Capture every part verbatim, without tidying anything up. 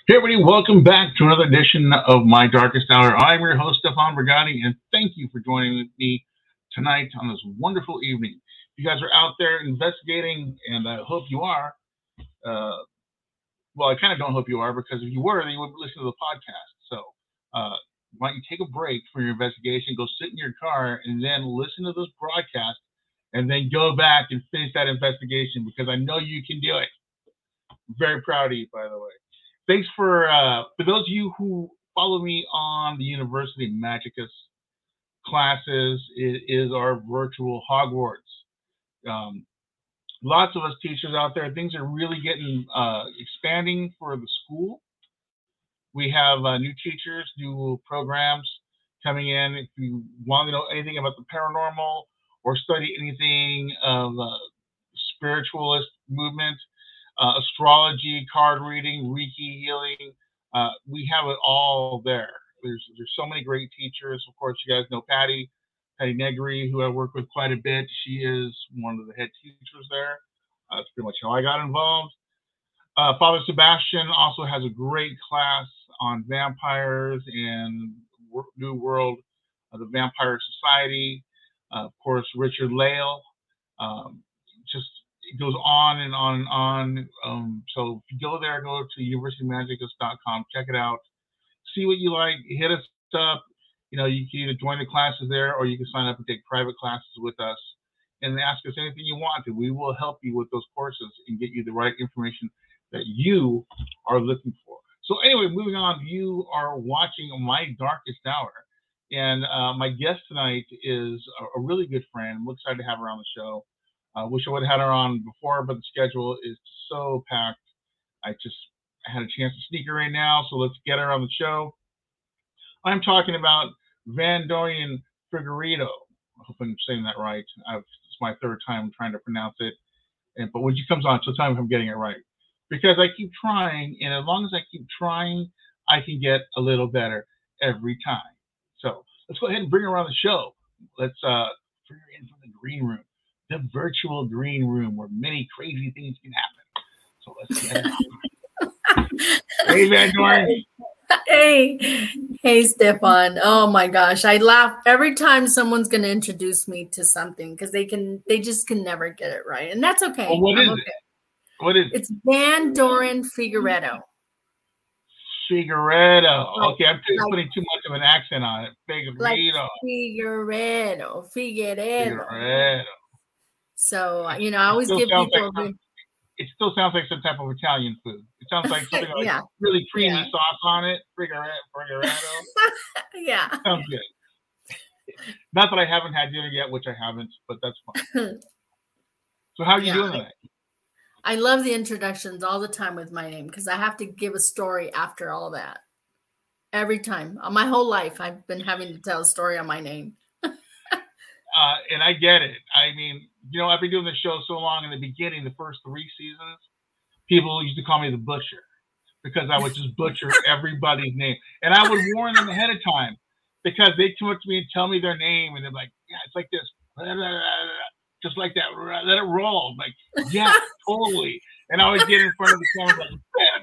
Hey everybody, welcome back to another edition of My Darkest Hour. I'm your host, Stefan Brigatti, and thank you for joining with me tonight on this wonderful evening. You guys are out there investigating, and I hope you are. Uh, well, I kind of don't hope you are, because if you were, then you would listen to the podcast. So uh, why don't you take a break from your investigation, go sit in your car, and then listen to this broadcast, and then go back and finish that investigation, because I know you can do it. I'm very proud of you, by the way. Thanks for uh, for those of you who follow me on the University Magicus classes. It is our virtual Hogwarts. Um, lots of us teachers out there. Things are really getting uh, expanding for the school. We have uh, new teachers, new programs coming in. If you want to know anything about the paranormal or study anything of uh, spiritualist movement, Uh, astrology, card reading, Reiki healing. Uh, we have it all there. There's there's so many great teachers. Of course, you guys know Patty, Patty Negri, who I work with quite a bit. She is one of the head teachers there. Uh, that's pretty much how I got involved. Uh, Father Sebastian also has a great class on vampires and New World, uh, the Vampire Society. Uh, of course, Richard Lale. Um, just it goes on and on and on. Um, so if you go there, go to university magicus dot com, check it out, see what you like, hit us up. You know, you can either join the classes there, or you can sign up and take private classes with us and ask us anything you want to. We will help you with those courses and get you the right information that you are looking for. So anyway, moving on, you are watching My Darkest Hour. And uh, my guest tonight is a, a really good friend. I'm excited to have her on the show. I uh, wish I would have had her on before, but the schedule is so packed. I just had a chance to sneak her in now, so let's get her on the show. I'm talking about Van Dorian Figueredo. I hope I'm saying that right. I've, it's my third time trying to pronounce it. And, but when she comes on, she'll tell me if I'm getting it right. Because I keep trying, and as long as I keep trying, I can get a little better every time. So let's go ahead and bring her on the show. Let's uh, bring her in from the green room. The virtual green room where many crazy things can happen. So let's get it on. Hey, Van Dorian. Hey, hey, Stefan. Oh my gosh, I laugh every time someone's going to introduce me to something because they can, they just can never get it right, and that's okay. Well, what I'm is okay. it? What is it? It's Van Dorian Figueredo. Figueredo. Like, okay, I'm like, putting too much of an accent on it. Figueredo. Like Figueredo. Figueredo. Figueredo. So, you know, I always give people. Like some, it still sounds like some type of Italian food. It sounds like something like yeah. really creamy yeah. sauce on it. Figueredo. Figueredo. yeah. Sounds good. Not that I haven't had dinner yet, which I haven't, but that's fine. So how are you yeah, doing today? I love the introductions all the time with my name because I have to give a story after all that. Every time. My whole life, I've been having to tell a story on my name. Uh, and I get it. I mean, you know, I've been doing this show so long. In the beginning, the first three seasons, people used to call me the Butcher because I would just butcher everybody's name. And I would warn them ahead of time because they'd come up to me and tell me their name. And they're like, yeah, it's like this. Just like that. Let it roll. I'm like, yeah, totally. And I would get in front of the camera like,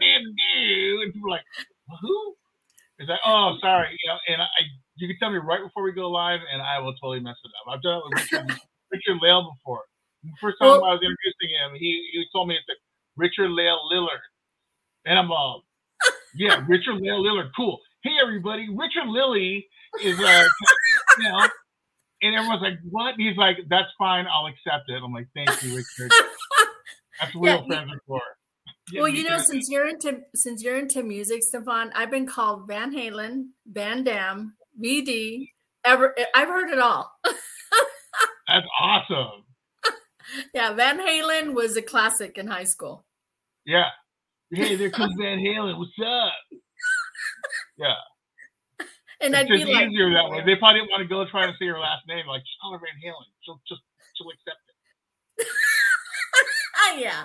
and people were like, who? It's like, oh, sorry. You know, and I, you can tell me right before we go live, and I will totally mess it up. I've done it with Richard, Richard Lale before. The first time well, I was introducing him, he, he told me it's like Richard Lale Lillard. And I'm all, yeah, Richard Lale Lillard, cool. Hey, everybody, Richard Lilly is, uh, you know, and everyone's like, what? And he's like, that's fine, I'll accept it. I'm like, thank you, Richard. That's what real yeah, friends are for. Yeah, well, you know, since you're into since you're into music, Stefan, I've been called Van Halen, Van Damme, V D. Ever, I've heard it all. That's awesome. Yeah, Van Halen was a classic in high school. Yeah. Hey, there comes Van Halen. What's up? Yeah. And it's I'd just be like, easier that way. They probably didn't want to go try to say her last name. Like, just call her Van Halen. She'll just she'll accept it. Yeah.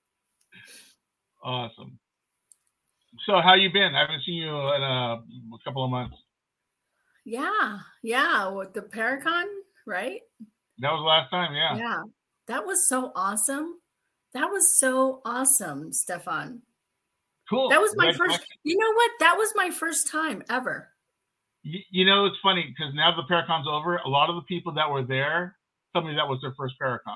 Awesome. So how you been? I haven't seen you in a, a couple of months. Yeah. Yeah. With the Paracon, right? That was the last time. Yeah. Yeah. That was so awesome. That was so awesome, Stefan. Cool. That was my Glad first. to- You know what? That was my first time ever. You, you know, it's funny because now the Paracon's over. A lot of the people that were there told me that was their first Paracon.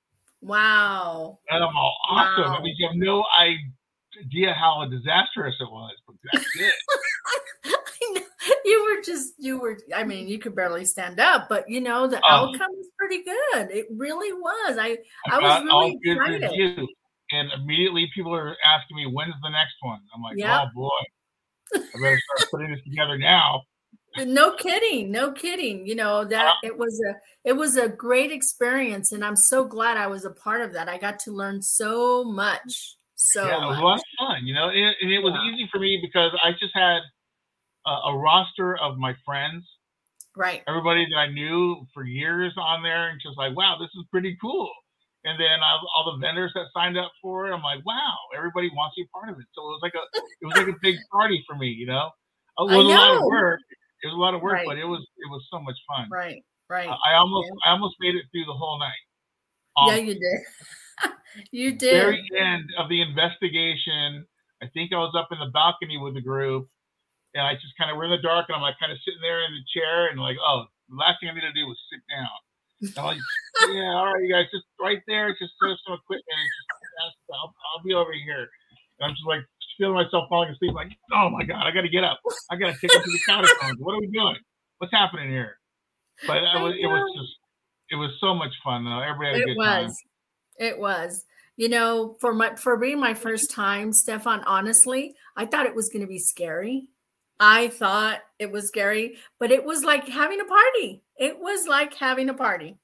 Wow. And I'm all awesome. Wow. I mean, you have no idea how disastrous it was, but that's it. I know. You were just, you were, I mean, you could barely stand up, but you know, the Um, outcome was pretty good. It really was. I, I I was got all really good excited. reviews, and immediately people are asking me, when's the next one? I'm like, Yep. oh boy, I better start putting this together now. No kidding, no kidding. You know that it was a it was a great experience, and I'm so glad I was a part of that. I got to learn so much, so yeah, it was much. a lot of fun, you know, and, and it was Yeah. easy for me because I just had a, a roster of my friends, Right. everybody that I knew for years on there, and just like, wow, this is pretty cool. And then I, all the vendors that signed up for it, I'm like, wow, everybody wants to be part of it. So it was like a it was like a big party for me, you know. It was I a lot of know. work. It was a lot of work, Right. but it was it was so much fun. Right, right. I almost I almost made it through the whole night. Yeah, Um, you did. You did. very end of the investigation, I think I was up in the balcony with the group, and I just kind of were in the dark, and I'm like kind of sitting there in the chair, and like, oh, the last thing I need to do was sit down. I'm like, yeah, all right, you guys, just right there, just throw some equipment, and just, I'll, I'll be over here. And I'm just like feeling myself falling asleep, like, oh my god, I got to get up, I got to take it to the catacombs. What are we doing? What's happening here? But I was, it was just, it was so much fun though. Everybody had a It good was. time. It was. You know, for my for being my first time, Stefan, honestly, I thought it was going to be scary. I thought it was scary, but it was like having a party. It was like having a party.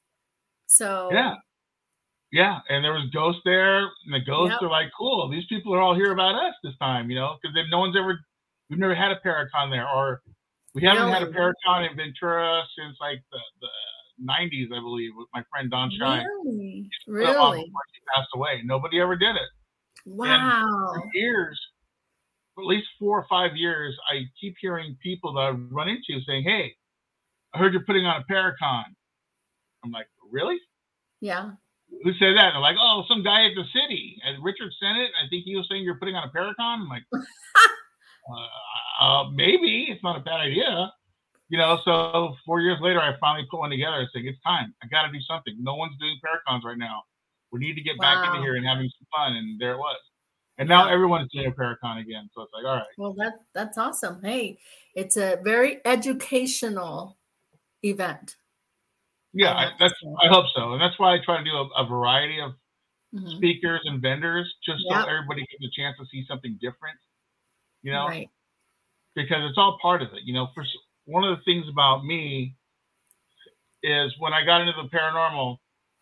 So Yeah. Yeah, and there was ghosts there, and the ghosts Yep. are like, cool, these people are all here about us this time, you know, because no one's ever, we've never had a Paracon there, or we haven't had a Really? Paracon in Ventura since like the, the nineties, I believe, with my friend Don Shine. Really? Put it on Really? before she passed away. Nobody ever did it. Wow. For years, for at least four or five years, I keep hearing people that I run into saying, hey, I heard you're putting on a Paracon. I'm like, really? Yeah. Who said that? And they're like, oh, some guy at the city. And Richard sent it. I think he was saying you're putting on a Paracon. I'm like, uh, uh, maybe. It's not a bad idea. You know, so four years later, I finally put one together. I said, it's time. I got to do something. No one's doing Paracons right now. We need to get back Wow. into here and having some fun. And there it was. And now Yeah. everyone's doing a Paracon again. So it's like, all right. Well, that that's awesome. Hey, it's a very educational event. Yeah, I I, hope that's. so. I hope so. And that's why I try to do a, a variety of Mhm. speakers and vendors, just Yep. so everybody gets a chance to see something different. You know, Right. because it's all part of it. You know, for s- one of the things about me is when I got into the paranormal,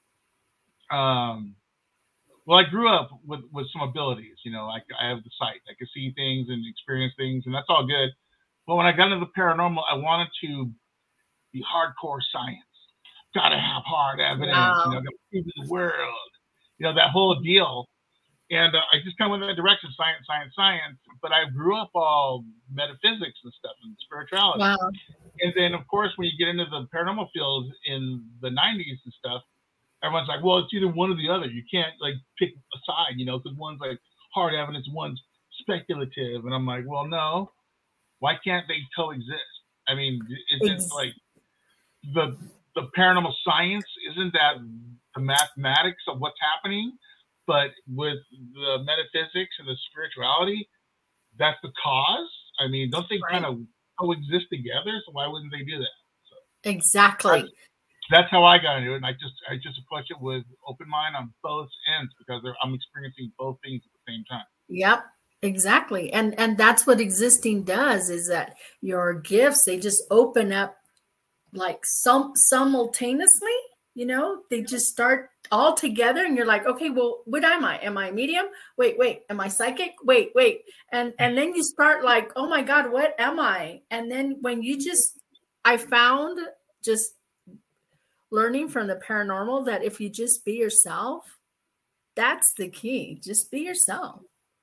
um, well, I grew up with, with some abilities. You know, I, I have the sight, I can see things and experience things, and that's all good. But when I got into the paranormal, I wanted to be hardcore science. Got to have hard evidence. Wow. You know, got to prove to the world. You know, that whole deal. And uh, I just kind of went in that direction, science, science, science. But I grew up all metaphysics and stuff and spirituality. Wow. And then, of course, when you get into the paranormal field in the nineties and stuff, everyone's like, well, it's either one or the other. You can't, like, pick a side, you know, because one's, like, hard evidence, one's speculative. And I'm like, well, no. Why can't they coexist? I mean, isn't Ex- like the the paranormal science, isn't that the mathematics of what's happening? But with the metaphysics and the spirituality, that's the cause. I mean, don't they Right. kind of coexist together? So why wouldn't they do that? So Exactly. that's, that's how I got into it, and I just I just approach it with open mind on both ends because they're, I'm experiencing both things at the same time. Yep. Exactly. And and that's what existing does is that your gifts, they just open up like some simultaneously, you know, they just start all together and you're like, okay, well, what am I? Am I a medium? Wait, wait, am I psychic? Wait, wait. And and then you start like, oh my God, what am I? And then when you just I found just learning from the paranormal that if you just be yourself, that's the key. Just be yourself.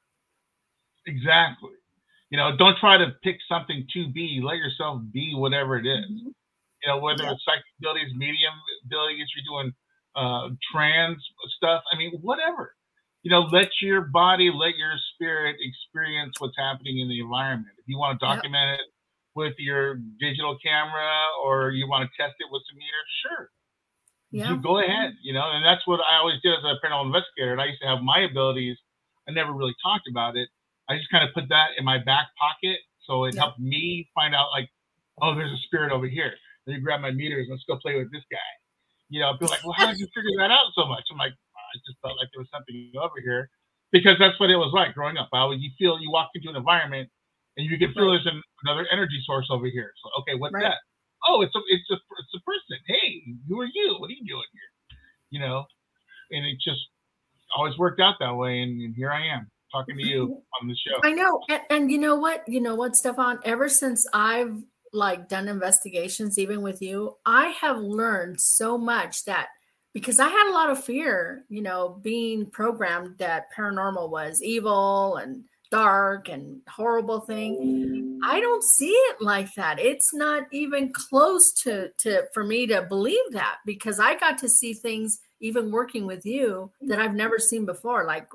Exactly. You know, don't try to pick something to be. Let yourself be whatever it is. Mhm. You know, whether Yeah. it's psychic abilities, medium abilities, you're doing uh, trans stuff. I mean, whatever. you know, let your body, let your spirit experience what's happening in the environment. If you want to document yep. it with your digital camera, or you want to test it with some meters, sure. Yeah. You go ahead, you know, and that's what I always did as a paranormal investigator. And I used to have my abilities. I never really talked about it. I just kind of put that in my back pocket. So it yep. helped me find out, like, oh, there's a spirit over here. Then you grab my meters, let's go play with this guy. You know, people are like, well, how did you figure that out so much? I'm like, oh, I just felt like there was something over here, because that's what it was like growing up. I always, you feel, you walk into an environment and you can feel right. there's an, another energy source over here. So, okay, what's right. that? Oh, it's a, it's a, it's a person. Hey, who are you? What are you doing here? You know, and it just always worked out that way. And, and here I am talking to you on the show. I know. And, and you know what, you know what, Stefan, ever since I've like done investigations, even with you, I have learned so much, that because I had a lot of fear, you know, being programmed that paranormal was evil and dark and horrible thing. I don't see it like that. It's not even close to, to for me to believe that, because I got to see things even working with you that I've never seen before. Like,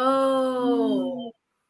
whoa,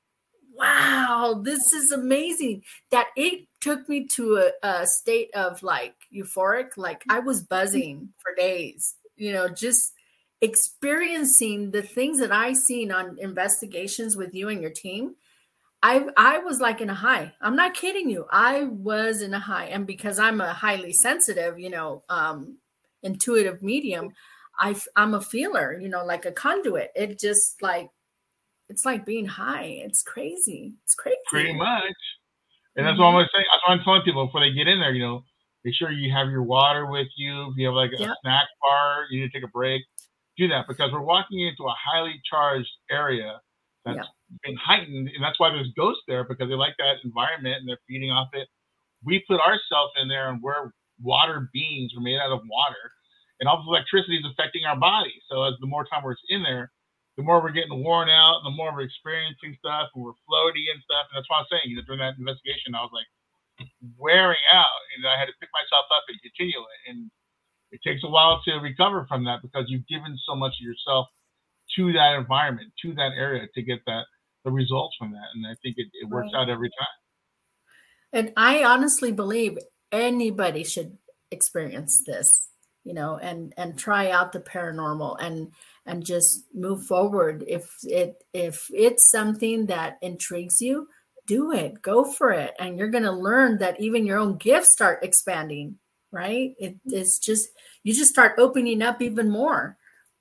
wow, this is amazing. That it took me to a, a state of like euphoric, like I was buzzing for days, you know, just experiencing the things that I seen on investigations with you and your team. I I was like in a high. I'm not kidding you. I was in a high. And because I'm a highly sensitive, you know, um, intuitive medium, I, I'm a feeler, you know, like a conduit. It just like, it's like being high. It's crazy. It's crazy. Pretty much. And that's mm-hmm. what I'm saying. That's what I'm telling people before they get in there, you know, make sure you have your water with you. If you have like a yep. snack bar, you need to take a break. Do that, because we're walking into a highly charged area that's yep. been heightened. And that's why there's ghosts there, because they like that environment and they're feeding off it. We put ourselves in there, and we're water beings. We're made out of water. And all the electricity is affecting our body. So as the more time we're in there, the more we're getting worn out, the more we're experiencing stuff, and we're floaty and stuff. And that's what I'm saying. You know, during that investigation, I was like wearing out, and I had to pick myself up and continue it. And it takes a while to recover from that, because you've given so much of yourself to that environment, to that area, to get that the results from that. And I think it, it works right. out every time. And I honestly believe anybody should experience this, you know, and and try out the paranormal and and just move forward. If it if it's something that intrigues you, do it, go for it. And you're going to learn that even your own gifts start expanding, right? It, it's just, you just start opening up even more.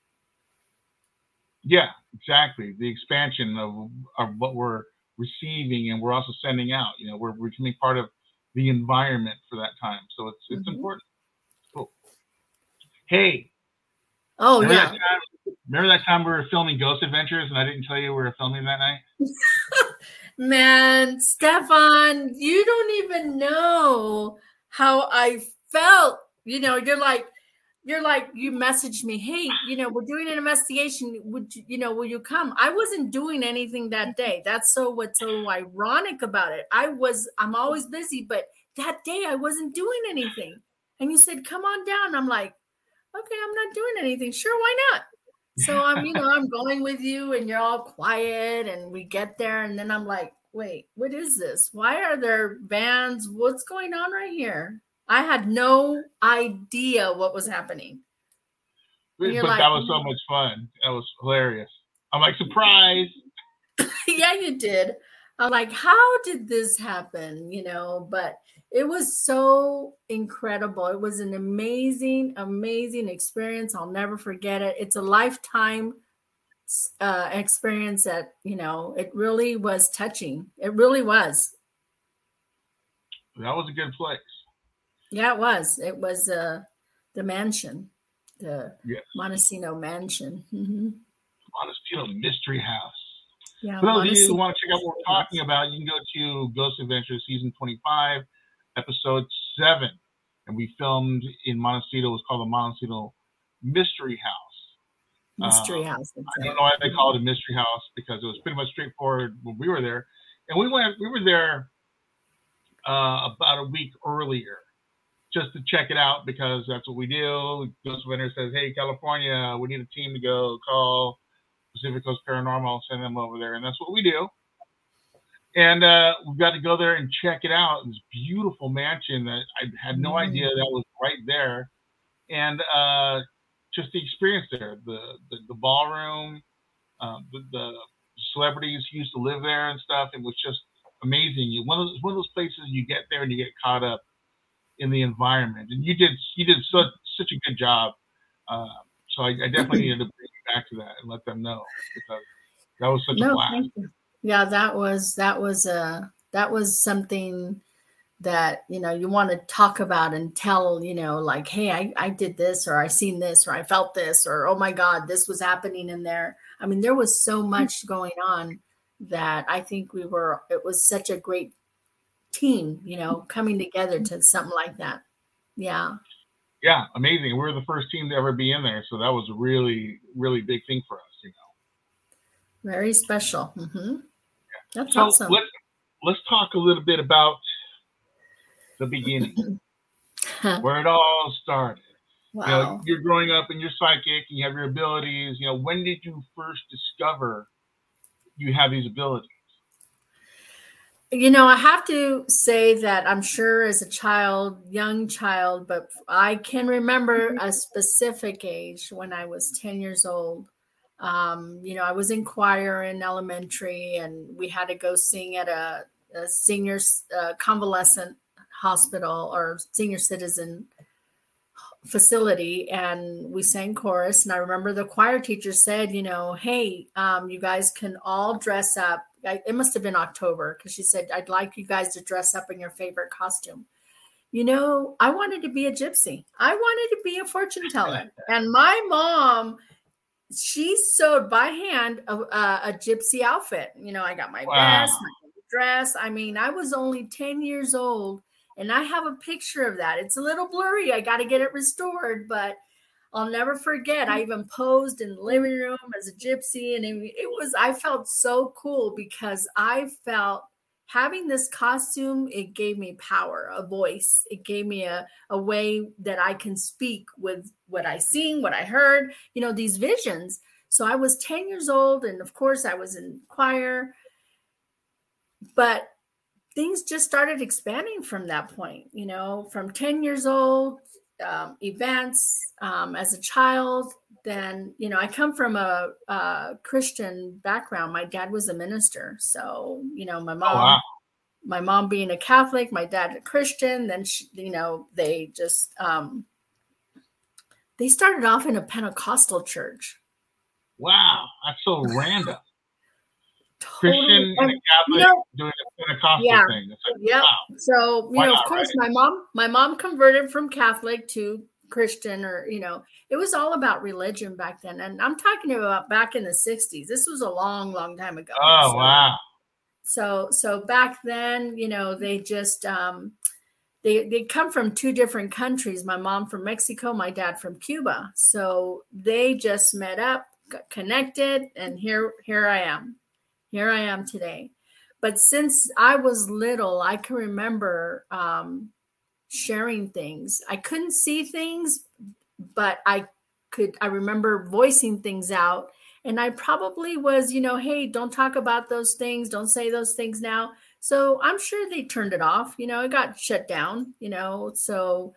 Yeah, exactly. The expansion of, of what we're receiving, and we're also sending out, you know, we're, we're becoming part of the environment for that time. So it's, it's mm-hmm. important. Cool. Hey. Oh, remember yeah. That time, remember that time we were filming Ghost Adventures and I didn't tell you we were filming that night? Man, Stefan, you don't even know how I felt. You know, you're like, you're like, you messaged me, hey, you know, we're doing an investigation. Would you, you know, will you come? I wasn't doing anything that day. That's so what's so ironic about it. I was, I'm always busy, but that day I wasn't doing anything. And you said, come on down. I'm like, okay, I'm not doing anything. Sure, why not? So I'm, you know, I'm going with you, and you're all quiet, and we get there, and then I'm like, wait, what is this? Why are there vans? What's going on right here? I had no idea what was happening. But like, that was so much fun. That was hilarious. I'm like, surprise. Yeah, you did. I'm like, how did this happen? You know, but it was so incredible. It was an amazing, amazing experience. I'll never forget it. It's a lifetime uh, experience that, you know, it really was touching. It really was. That was a good place. Yeah, it was. It was uh, the mansion, the yes. Montesino Mansion. Mm-hmm. Montesino Mystery House. Yeah. For those of you who want to check out what we're talking about, you can go to Ghost Adventures Season twenty-five, Episode seven. And we filmed in Montecito. It was called the Montecito Mystery House. Mystery uh, House. I don't know why they call it a Mystery House, because it was pretty much straightforward when we were there. And we went, we were there uh, about a week earlier, just to check it out, because that's what we do. Ghost Adventures says, hey, California, we need a team to go call. Pacific Coast Paranormal, I'll send them over there, and that's what we do. And uh, we got to go there and check it out. This beautiful mansion that I had no mm-hmm. idea that was right there, and uh, just the experience there, the the, the ballroom, uh, the, the celebrities used to live there and stuff. It was just amazing. You one of those, one of those places you get there and you get caught up in the environment, and you did you did such such a good job. Uh, so I, I definitely needed to bring you back to that and let them know, because that was such no, a blast. Yeah, that was that was uh that was something that, you know, you want to talk about and tell, you know, like, hey, I, I did this, or I seen this, or I felt this, or oh my God, this was happening in there. I mean, there was so much going on that I think we were, it was such a great team, you know, coming together to something like that. Yeah. Yeah, amazing. We were the first team to ever be in there. So that was a really, really big thing for us, you know. Very special. Mm-hmm. Yeah. That's so awesome. Let's, let's talk a little bit about the beginning, where it all started. Wow. You know, you're growing up and you're psychic and you have your abilities. You know, when did you first discover you have these abilities? You know, I have to say that I'm sure as a child, young child, but I can remember a specific age when I was ten years old. Um, you know, I was in choir in elementary, and we had to go sing at a, a senior uh, convalescent hospital or senior citizen facility, and we sang chorus. And I remember the choir teacher said, you know, hey, um, you guys can all dress up. I, it must have been October, because she said, I'd like you guys to dress up in your favorite costume. You know, I wanted to be a gypsy. I wanted to be a fortune teller. And my mom, she sewed by hand a, a, a gypsy outfit. You know, I got my wow. vest, my dress. I mean, I was only ten years old. And I have a picture of that. It's a little blurry. I got to get it restored, but I'll never forget. I even posed in the living room as a gypsy. And it, it was, I felt so cool, because I felt having this costume, it gave me power, a voice. It gave me a, a way that I can speak with what I seen, what I heard, you know, these visions. So I was ten years old. And of course I was in choir, but things just started expanding from that point, you know, from ten years old, um, events um, as a child. Then, you know, I come from a, a Christian background. My dad was a minister. So, you know, my mom, oh, wow. my mom being a Catholic, my dad a Christian, then, she, you know, they just, um, they started off in a Pentecostal church. Wow. That's so random. Totally. Christian and a Catholic, you know, doing a Pentecostal yeah, thing. It's like, yeah. wow. So, you Why know, not, of course, right? my mom, my mom converted from Catholic to Christian, or, you know, it was all about religion back then. And I'm talking about back in the sixties. This was a long, long time ago. Oh, so, wow. So, so back then, you know, they just, um, they, they come from two different countries. My mom from Mexico, my dad from Cuba. So they just met up, got connected, and here, here I am. Here I am today. But since I was little, I can remember um, sharing things. I couldn't see things, but I could, I remember voicing things out. And I probably was, you know, hey, don't talk about those things. Don't say those things now. So I'm sure they turned it off. You know, it got shut down, you know. So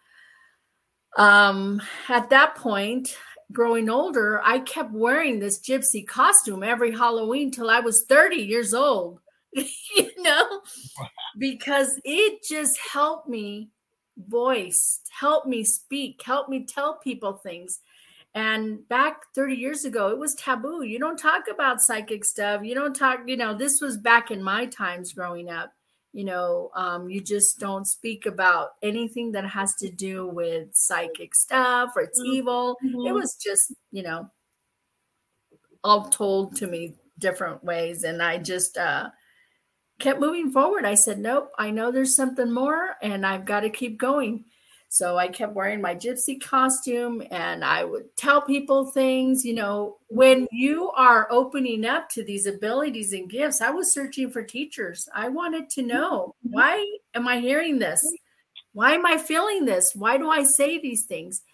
um, at that point, growing older, I kept wearing this gypsy costume every Halloween till I was thirty years old, you know, because it just helped me voice, helped me speak, helped me tell people things. And back thirty years ago, it was taboo. You don't talk about psychic stuff. You don't talk, you know, this was back in my times growing up. You know, um, you just don't speak about anything that has to do with psychic stuff or it's evil. Mm-hmm. It was just, you know, all told to me different ways. And I just uh, kept moving forward. I said, nope, I know there's something more and I've got to keep going. So I kept wearing my gypsy costume and I would tell people things. You know, when you are opening up to these abilities and gifts, I was searching for teachers. I wanted to know, why am I hearing this? Why am I feeling this? Why do I say these things?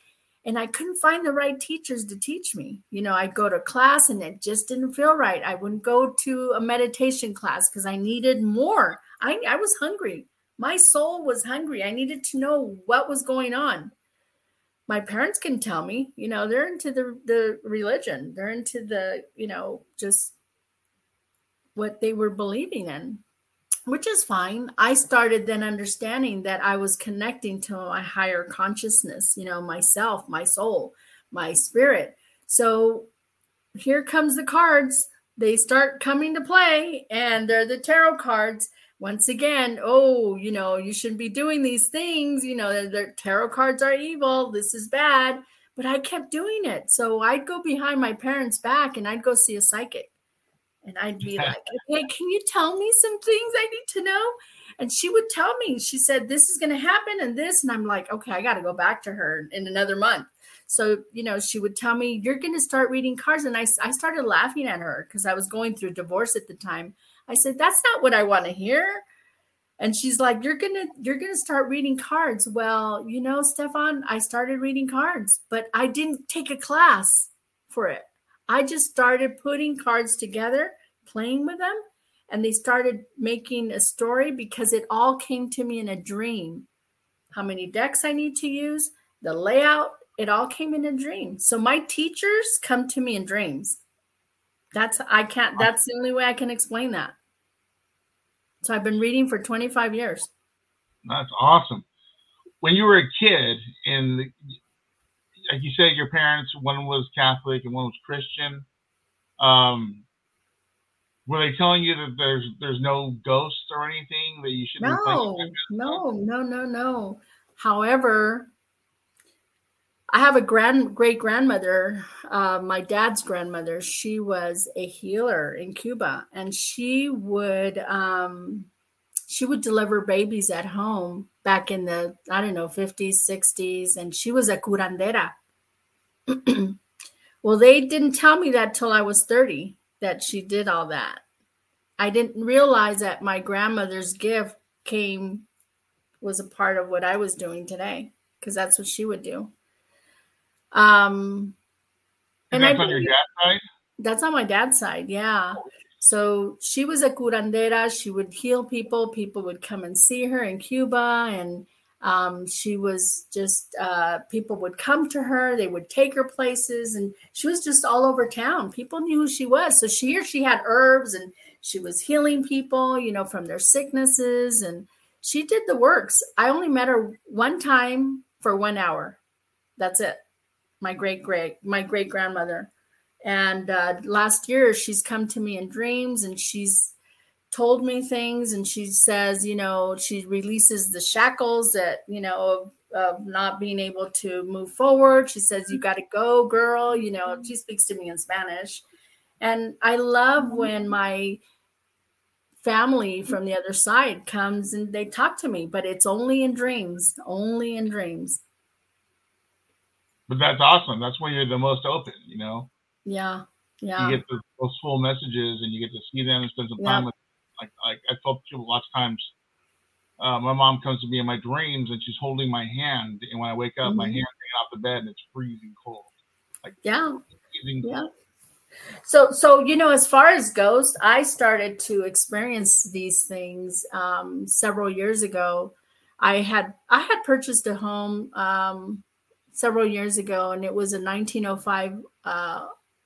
And I couldn't find the right teachers to teach me. You know, I'd go to class and it just didn't feel right. I wouldn't go to a meditation class because I needed more. I, I was hungry. My soul was hungry. I needed to know what was going on. My parents can tell me, you know, they're into the, the religion. They're into the, you know, just what they were believing in, which is fine. I started then understanding that I was connecting to my higher consciousness, you know, myself, my soul, my spirit. So here comes the cards. They start coming to play, and they're the tarot cards. Once again, oh, you know, you shouldn't be doing these things. You know, the tarot cards are evil. This is bad. But I kept doing it. So I'd go behind my parents' back and I'd go see a psychic. And I'd be like, okay, can you tell me some things I need to know? And she would tell me, she said, this is going to happen and this. And I'm like, okay, I got to go back to her in another month. So, you know, she would tell me, you're going to start reading cards. And I, I started laughing at her because I was going through divorce at the time. I said, that's not what I want to hear. And she's like, you're going to, you're going to start reading cards. Well, you know, Stefan, I started reading cards, but I didn't take a class for it. I just started putting cards together, playing with them, and they started making a story because it all came to me in a dream. How many decks I need to use, the layout, it all came in a dream. So my teachers come to me in dreams. That's I can't. That's the only way I can explain that. So I've been reading for twenty-five years. That's awesome. When you were a kid, and like you said, your parents, one was Catholic and one was Christian. Um, were they telling you that there's there's no ghosts or anything that you shouldn't? No, no, no, no, no. However, I have a grand great grandmother, uh, my dad's grandmother. She was a healer in Cuba, and she would um, she would deliver babies at home back in the I don't know fifties, sixties, and she was a curandera. Well, they didn't tell me that till I was thirty that she did all that. I didn't realize that my grandmother's gift came was a part of what I was doing today because that's what she would do. Um, and, and that's I, on your dad's side? That's on my dad's side, yeah. So she was a curandera. She would heal people. People would come and see her in Cuba. And um, she was just, uh, people would come to her. They would take her places. And she was just all over town. People knew who she was. So she, here she had herbs and she was healing people, you know, from their sicknesses. And she did the works. I only met her one time for one hour. That's it. My great great my great grandmother, and uh, last year she's come to me in dreams and she's told me things, and she says, you know, she releases the shackles that you know of, of not being able to move forward. She says, you got to go, girl. You know, she speaks to me in Spanish, and I love when my family from the other side comes and they talk to me, but it's only in dreams, only in dreams. But that's awesome. That's when you're the most open, you know? Yeah. Yeah. You get the, those full messages and you get to see them and spend some time yeah. with them. Like, like I told people lots of times, uh, my mom comes to me in my dreams and she's holding my hand. And when I wake up, mm-hmm. my hand's hanging off the bed and it's freezing cold. Like, yeah. Freezing yeah. cold. So, so, you know, as far as ghosts, I started to experience these things um, several years ago. I had, I had purchased a home um, several years ago, and it was a nineteen oh five uh,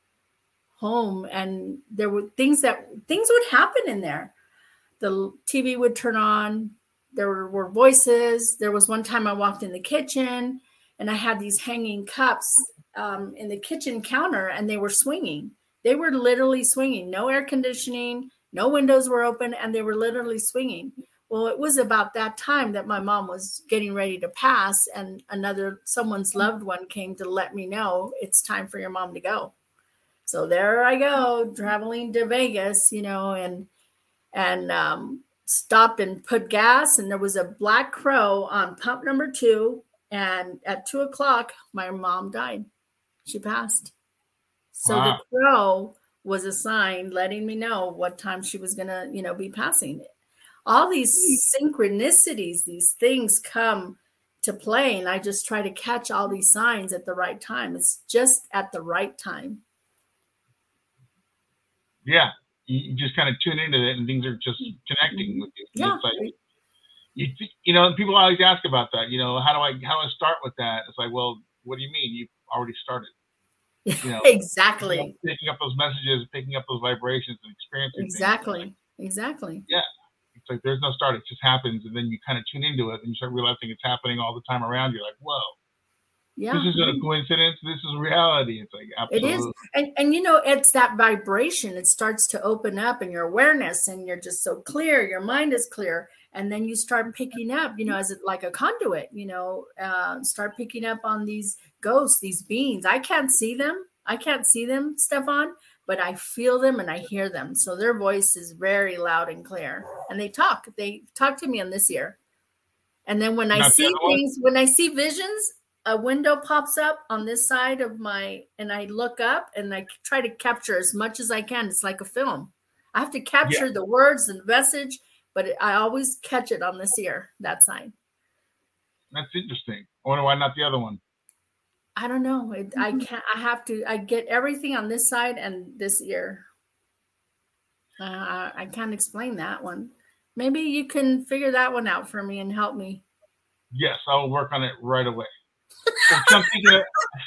home, and there were things that things would happen in there. The T V would turn on. There were, were voices. There was one time I walked in the kitchen, and I had these hanging cups um, in the kitchen counter, and they were swinging. They were literally swinging. No air conditioning, no windows were open, and they were literally swinging. Well, it was about that time that my mom was getting ready to pass, and another someone's loved one came to let me know it's time for your mom to go. So there I go, traveling to Vegas, you know, and and um, stopped and put gas, and there was a black crow on pump number two, and at two o'clock, my mom died. She passed. So wow. The crow was a sign letting me know what time she was gonna, you know, be passing. All these synchronicities, these things come to play, and I just try to catch all these signs at the right time. It's just at the right time. Yeah, you, you just kind of tune into it, and things are just connecting with you. Yeah. It's like, you, you know, and people always ask about that. You know, how do I how do I start with that? It's like, well, what do you mean? You've already started. You know, exactly. You know, picking up those messages, picking up those vibrations, and experiencing exactly. things. Exactly. Yeah. It's like there's no start. It just happens, and then you kind of tune into it, and you start realizing it's happening all the time around you. Like, whoa, yeah, this isn't a coincidence. This is reality. It's like absolutely. It is, and and you know, it's that vibration. It starts to open up in your awareness, and you're just so clear. Your mind is clear, and then you start picking up. You know, as it like a conduit. You know, uh, start picking up on these ghosts, these beings. I can't see them. I can't see them, Stefan. But I feel them and I hear them. So their voice is very loud and clear. And they talk. They talk to me in this ear. And then when I Not see things, when I see visions, a window pops up on this side of my, and I look up and I try to capture as much as I can. It's like a film. I have to capture yeah. the words and the message, but I always catch it on this ear, that side. That's interesting. I wonder why not the other one. I don't know. It, I can't. I have to. I get everything on this side and this ear. Uh, I can't explain that one. Maybe you can figure that one out for me and help me. Yes, I will work on it right away. So of,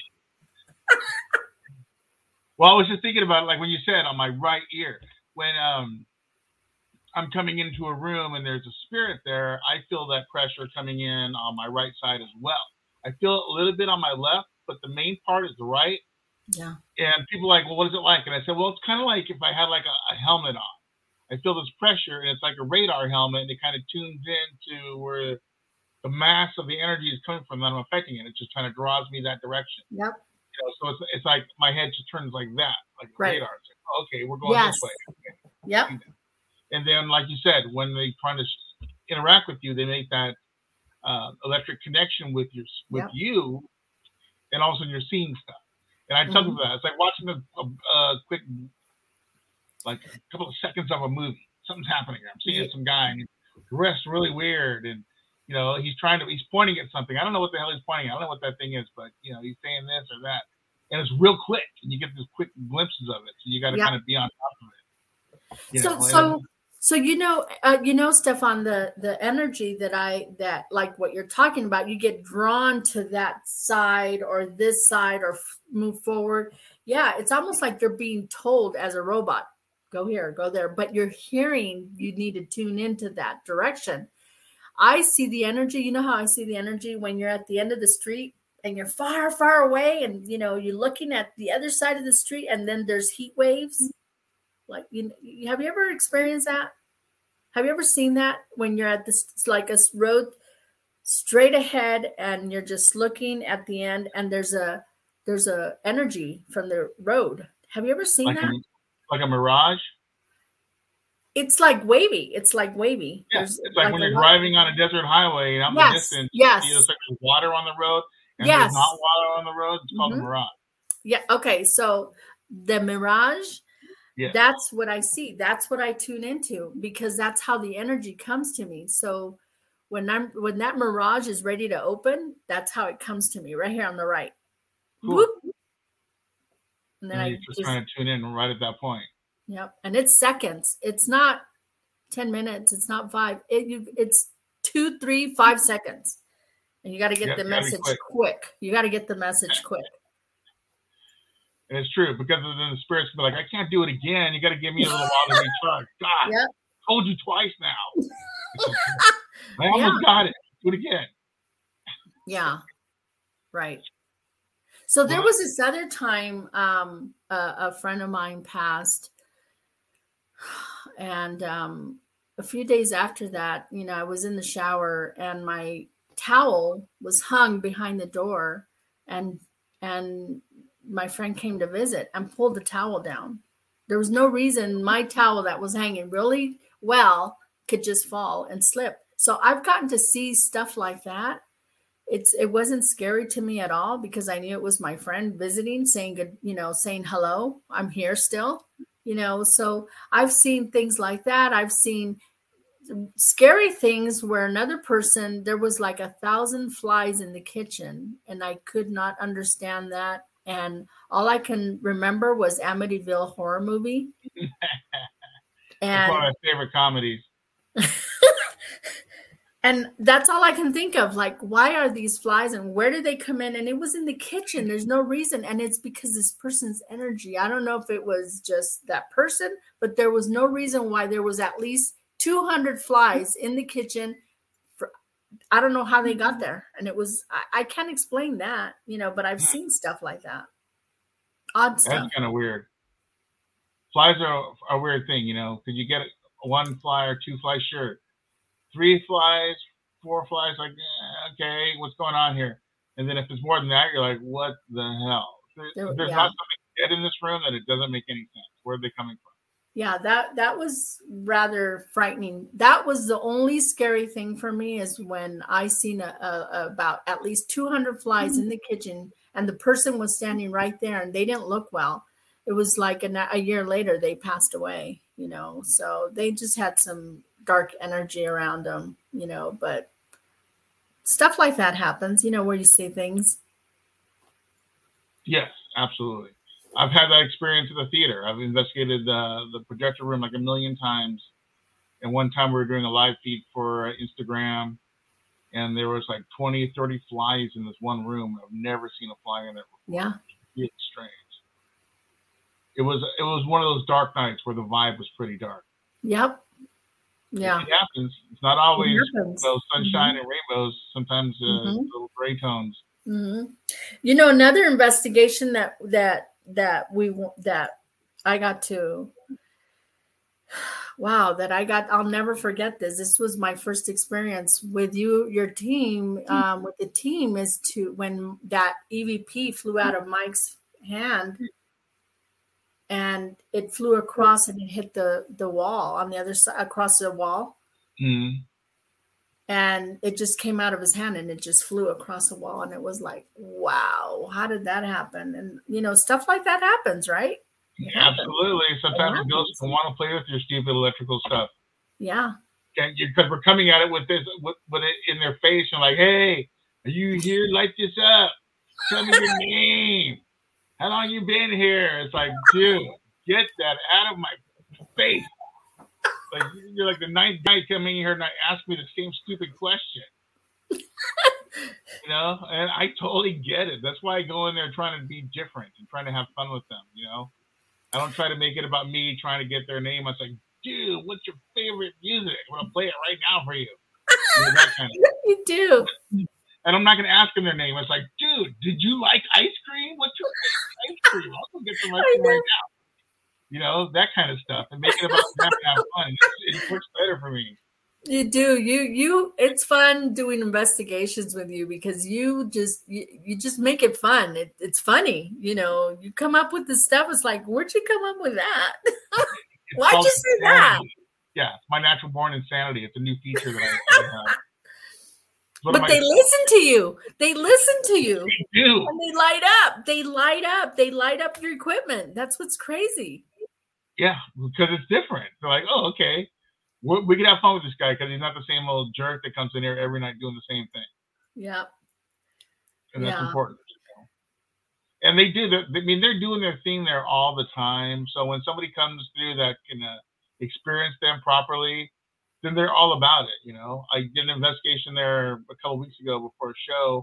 well, I was just thinking about, like when you said on my right ear, when um, I'm coming into a room and there's a spirit there, I feel that pressure coming in on my right side as well. I feel it a little bit on my left, but the main part is the right. Yeah. And people are like, well, what is it like? And I said, well, it's kind of like if I had like a, a helmet on. I feel this pressure, and it's like a radar helmet, and it kind of tunes into where the mass of the energy is coming from that I'm affecting it. It just kind of draws me that direction. Yep. You know, so it's it's like my head just turns like that, like a right. radar. It's like, oh, okay, we're going yes. this way. Okay. Yep. And then, like you said, when they try to interact with you, they make that uh, electric connection with your with yep. you. And all of a sudden you're seeing stuff. And I tell mm-hmm. people that. It's like watching a, a, a quick, like a couple of seconds of a movie. Something's happening. I'm seeing yeah. some guy and he's dressed really weird. And, you know, he's trying to, he's pointing at something. I don't know what the hell he's pointing at. I don't know what that thing is, but, you know, he's saying this or that. And it's real quick. And you get these quick glimpses of it. So you got to yep. kind of be on top of it. You so, know? so, So, you know, uh, you know, Stefan, the, the energy that I, that like what you're talking about, you get drawn to that side or this side or f- move forward. Yeah. It's almost like you're being told as a robot, go here, go there, but you're hearing, you need to tune into that direction. I see the energy. You know how I see the energy when you're at the end of the street and you're far, far away and, you know, you're looking at the other side of the street and then there's heat waves. Like, you, have you ever experienced that? Have you ever seen that when you're at this, like a road straight ahead and you're just looking at the end and there's a, there's a energy from the road. Have you ever seen like that? A, like a mirage? It's like wavy. It's like wavy. Yeah, there's it's like, like when you're lot. driving on a desert highway and out in yes, the distance, yes. you see there's water on the road and yes. there's not water on the road. It's called mm-hmm. a mirage. Yeah. Okay. So the mirage, yeah. that's what I see. That's what I tune into because that's how the energy comes to me. So when I'm, when that mirage is ready to open, that's how it comes to me right here on the right. Cool. Whoop. And then and I you're just, just trying to tune in right at that point. Yep. And it's seconds. It's not ten minutes. It's not five. It, you, it's two, three, five seconds. And you got to get yep, the message quick. quick. You got to get the message quick. And it's true because then the spirits can be like, I can't do it again. You got to give me a little while to recharge. God, yep. I told you twice now. I almost yeah. got it. Do it again. Yeah. Right. So there was this other time um, a, a friend of mine passed. And um, a few days after that, you know, I was in the shower and my towel was hung behind the door and and my friend came to visit and pulled the towel down. There was no reason my towel that was hanging really well could just fall and slip. So I've gotten to see stuff like that. It's it wasn't scary to me at all because I knew it was my friend visiting, saying good, you know, saying hello. I'm here still, you know. So I've seen things like that. I've seen scary things where another person, there was like a thousand flies in the kitchen, and I could not understand that. And all I can remember was Amityville Horror Movie. That's one of my favorite comedies. And that's all I can think of. Like, why are these flies and where did they come in? And it was in the kitchen. There's no reason. And it's because this person's energy. I don't know if it was just that person, but there was no reason why there was at least two hundred flies in the kitchen. For, I don't know how they got there. And it was, I, I can't explain that, you know, but I've seen stuff like that. Odd stuff. That's kind of weird. Flies are a weird thing, you know, because you get one fly or two flies, sure. Three flies, four flies, like, eh, okay, what's going on here? And then if it's more than that, you're like, what the hell? There, there's yeah. not something dead in this room that it doesn't make any sense. Where are they coming from? Yeah, that that was rather frightening. That was the only scary thing for me, is when I seen a, a, about at least two hundred flies mm-hmm. in the kitchen, and the person was standing right there, and they didn't look well. It was like a, a year later they passed away, you know. So they just had some dark energy around them, you know, but stuff like that happens, you know, where you see things. Yes, absolutely. I've had that experience at the theater. I've investigated the, the projector room like a million times. And one time we were doing a live feed for Instagram, and there was like twenty, thirty flies in this one room. I've never seen a fly in it before. Yeah. It's strange. It was, it was one of those dark nights where the vibe was pretty dark. Yep. Yeah, it happens. It's not always you know, sunshine mm-hmm. and rainbows. Sometimes uh, mm-hmm. little gray tones. Mm-hmm. You know, another investigation that that that we that I got to. Wow, that I got. I'll never forget this. This was my first experience with you, your team, um, with the team. Is to when that E V P flew out of Mike's hand. And it flew across and it hit the, the wall on the other side, across the wall. Mm-hmm. And it just came out of his hand and it just flew across the wall. And it was like, wow, how did that happen? And, you know, stuff like that happens, right? It Absolutely. Happens. Sometimes the ghosts don't want to play with your stupid electrical stuff. Yeah. Because we're coming at it with this, with, with it in their face. And like, hey, are you here? Light this up. Tell me your name. How long you been here? It's like, dude, get that out of my face. Like, you're like the ninth guy coming in here and I ask me the same stupid question. You know? And I totally get it. That's why I go in there trying to be different and trying to have fun with them, you know? I don't try to make it about me trying to get their name. I was like, dude, what's your favorite music? I'm going to play it right now for you. You know, that kind of you do. And I'm not going to ask them their name. It's like, dude, did you like ice cream? What's your favorite ice cream? I'll go get some ice cream right now. You know, that kind of stuff. And make it about them and have fun. It, it works better for me. You do. You, you, it's fun doing investigations with you because you just, you, you just make it fun. It, it's funny. You know, you come up with the stuff. It's like, where'd you come up with that? Why'd you say that? Yeah, it's my natural born insanity. It's a new feature that I, I have. But they listen to you. They listen to you. They do. And they light up. They light up. They light up your equipment. That's what's crazy. Yeah, because it's different. They're like, oh, okay. We're, we can have fun with this guy because he's not the same old jerk that comes in here every night doing the same thing. Yeah. And that's yeah. important. You know? And they do. I mean, they're doing their thing there all the time. So when somebody comes through that can uh, experience them properly, then they're all about it, you know. I did an investigation there a couple of weeks ago before a show,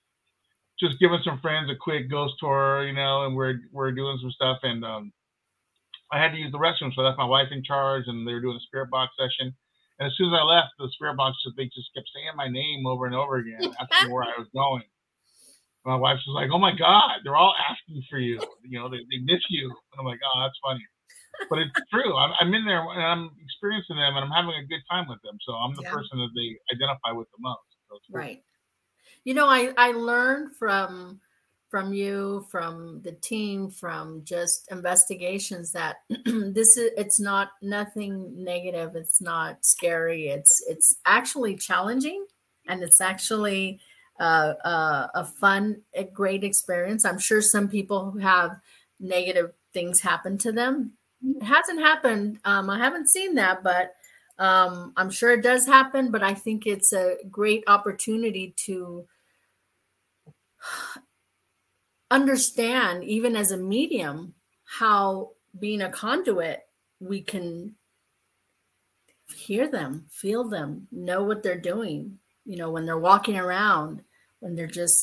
just giving some friends a quick ghost tour, you know, and we're we're doing some stuff. And um, I had to use the restroom, so that's my wife in charge, and they were doing a spirit box session. And as soon as I left, the spirit box, just, they just kept saying my name over and over again, asking where I was going. My wife was like, oh, my God, they're all asking for you. You know, they, they miss you. And I'm like, oh, that's funny. But it's true. I'm, I'm in there and I'm experiencing them and I'm having a good time with them. So I'm the yeah. person that they identify with the most. So right. You know, I, I learned from from you, from the team, from just investigations that this is it's not nothing negative. It's not scary. It's it's actually challenging, and it's actually uh, uh, a fun, a great experience. I'm sure some people who have negative things happen to them. It hasn't happened. Um, I haven't seen that, but Um, I'm sure it does happen, but I think it's a great opportunity to understand, even as a medium, how being a conduit, we can hear them, feel them, know what they're doing. You know, when they're walking around, when they're just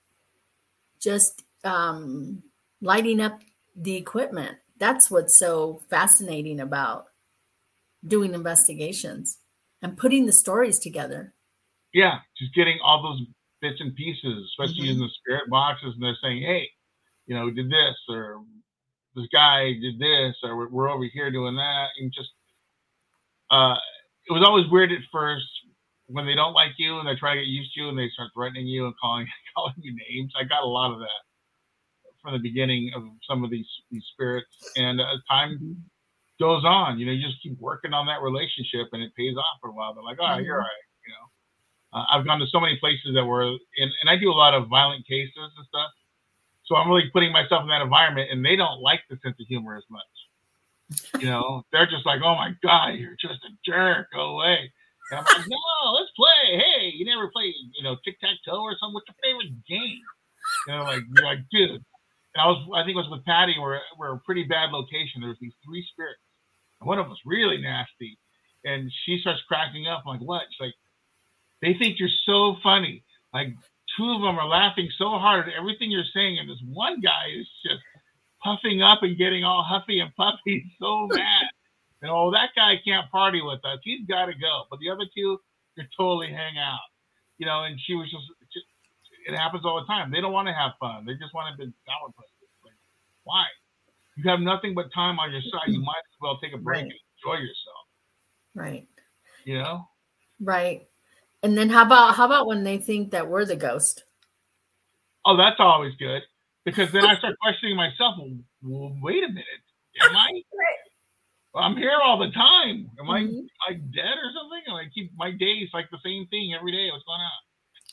just um, lighting up the equipment. That's what's so fascinating about doing investigations and putting the stories together. Yeah, just getting all those bits and pieces, especially Mhm. using the spirit boxes, and they're saying, "Hey, you know, we did this, or this guy did this, or we're, we're over here doing that," and just uh, it was always weird at first when they don't like you and they try to get used to you and they start threatening you and calling calling you names. I got a lot of that from the beginning of some of these these spirits, and as time Mhm. goes on, you know, you just keep working on that relationship, and it pays off for a while. They're like, "Oh, you're all Mhm. right," you know. Uh, I've gone to so many places that were, and, and I do a lot of violent cases and stuff. So I'm really putting myself in that environment, and they don't like the sense of humor as much. You know, they're just like, "Oh my God, you're just a jerk. Go away." And I'm like, "No, let's play. Hey, you never play, you know, tic tac toe or something? What's your favorite game?" You know, like you're like, dude. And I was, I think it was with Patty. We're we're a pretty bad location. There was these three spirits, and one of them was really nasty. And she starts cracking up. I'm like, "What?" She's like, "They think you're so funny. Like two of them are laughing so hard at everything you're saying, and this one guy is just puffing up and getting all huffy and puffy, so mad. And oh, that guy can't party with us. He's got to go. But the other two can totally hang out." You know, and she was just, just it happens all the time. They don't want to have fun. They just want to be sourpusses. Like, why? You have nothing but time on your side. You might as well take a break Right. and enjoy yourself. Right. You know? Right. And then how about how about when they think that we're the ghost? Oh, that's always good. Because then I start questioning myself. Well, well wait a minute. Am I? I'm here all the time. Am I, Mhm. am I dead or something? And I keep my days like the same thing every day. What's going on?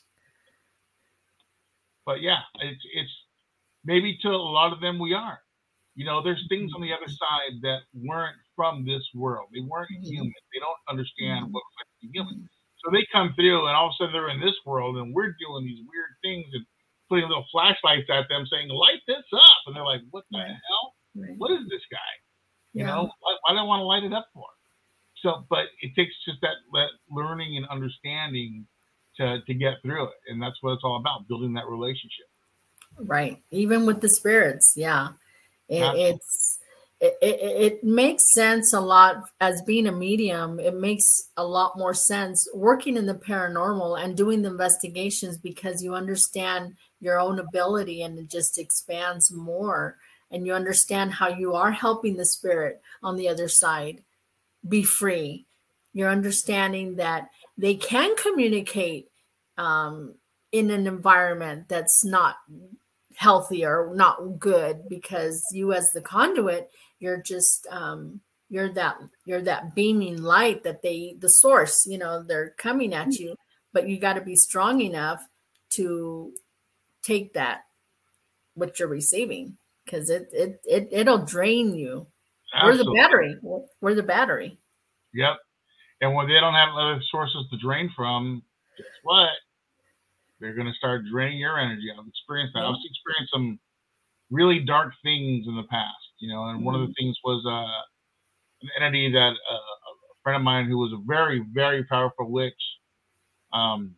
But yeah, it's it's maybe to a lot of them we are. You know, there's things on the other side that weren't from this world. They weren't Mhm. human. They don't understand Mhm. what it's like to be human. Mhm. So they come through, and all of a sudden they're in this world, and we're doing these weird things and putting little flashlights at them, saying, "Light this up," and they're like, "What the Right. hell? Right. What is this guy? You Yeah. know, why, why do I want to light it up for?" So, but it takes just that, that learning and understanding to to get through it, and that's what it's all about: building that relationship. Right. Even with the spirits, yeah. It, Absolutely. it's it, it, it makes sense a lot as being a medium. It makes a lot more sense working in the paranormal and doing the investigations because you understand your own ability and it just expands more. And you understand how you are helping the spirit on the other side be free. You're understanding that they can communicate um, in an environment that's not healthy or not good because you as the conduit, you're just um, you're that you're that beaming light that they the source, you know, they're coming at you, but you got to be strong enough to take that what you're receiving because it, it it it'll drain you. We're the Absolutely. battery. We're the battery. Yep. And when they don't have other sources to drain from, guess what? They're going to start draining your energy. I've experienced that. Yeah. I've experienced some really dark things in the past, you know, and mm-hmm. one of the things was uh, an entity that uh, a friend of mine who was a very, very powerful witch, um,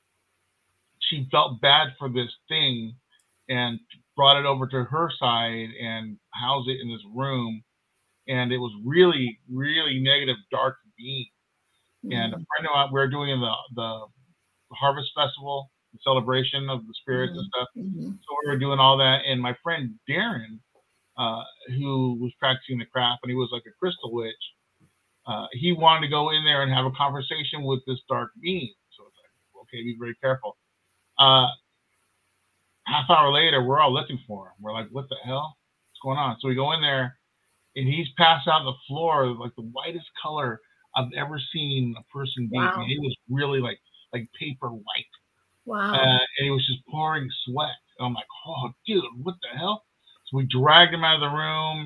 she felt bad for this thing and brought it over to her side and housed it in this room. And it was really, really negative, dark being. Mm-hmm. And a friend of mine, we were doing the, the Harvest Festival, the celebration of the spirits mm-hmm. and stuff. Mm-hmm. So we were doing all that. And my friend Darren, uh, who was practicing the craft, and he was like a crystal witch, uh, he wanted to go in there and have a conversation with this dark being. So it's like, okay, be very careful. Uh, half hour later, we're all looking for him. We're like, what the hell? What's going on? So we go in there, and he's passed out on the floor, like the whitest color I've ever seen a person be. Wow. And he was really like like paper white. Wow. Uh, and he was just pouring sweat. And I'm like, oh, dude, what the hell? So we dragged him out of the room.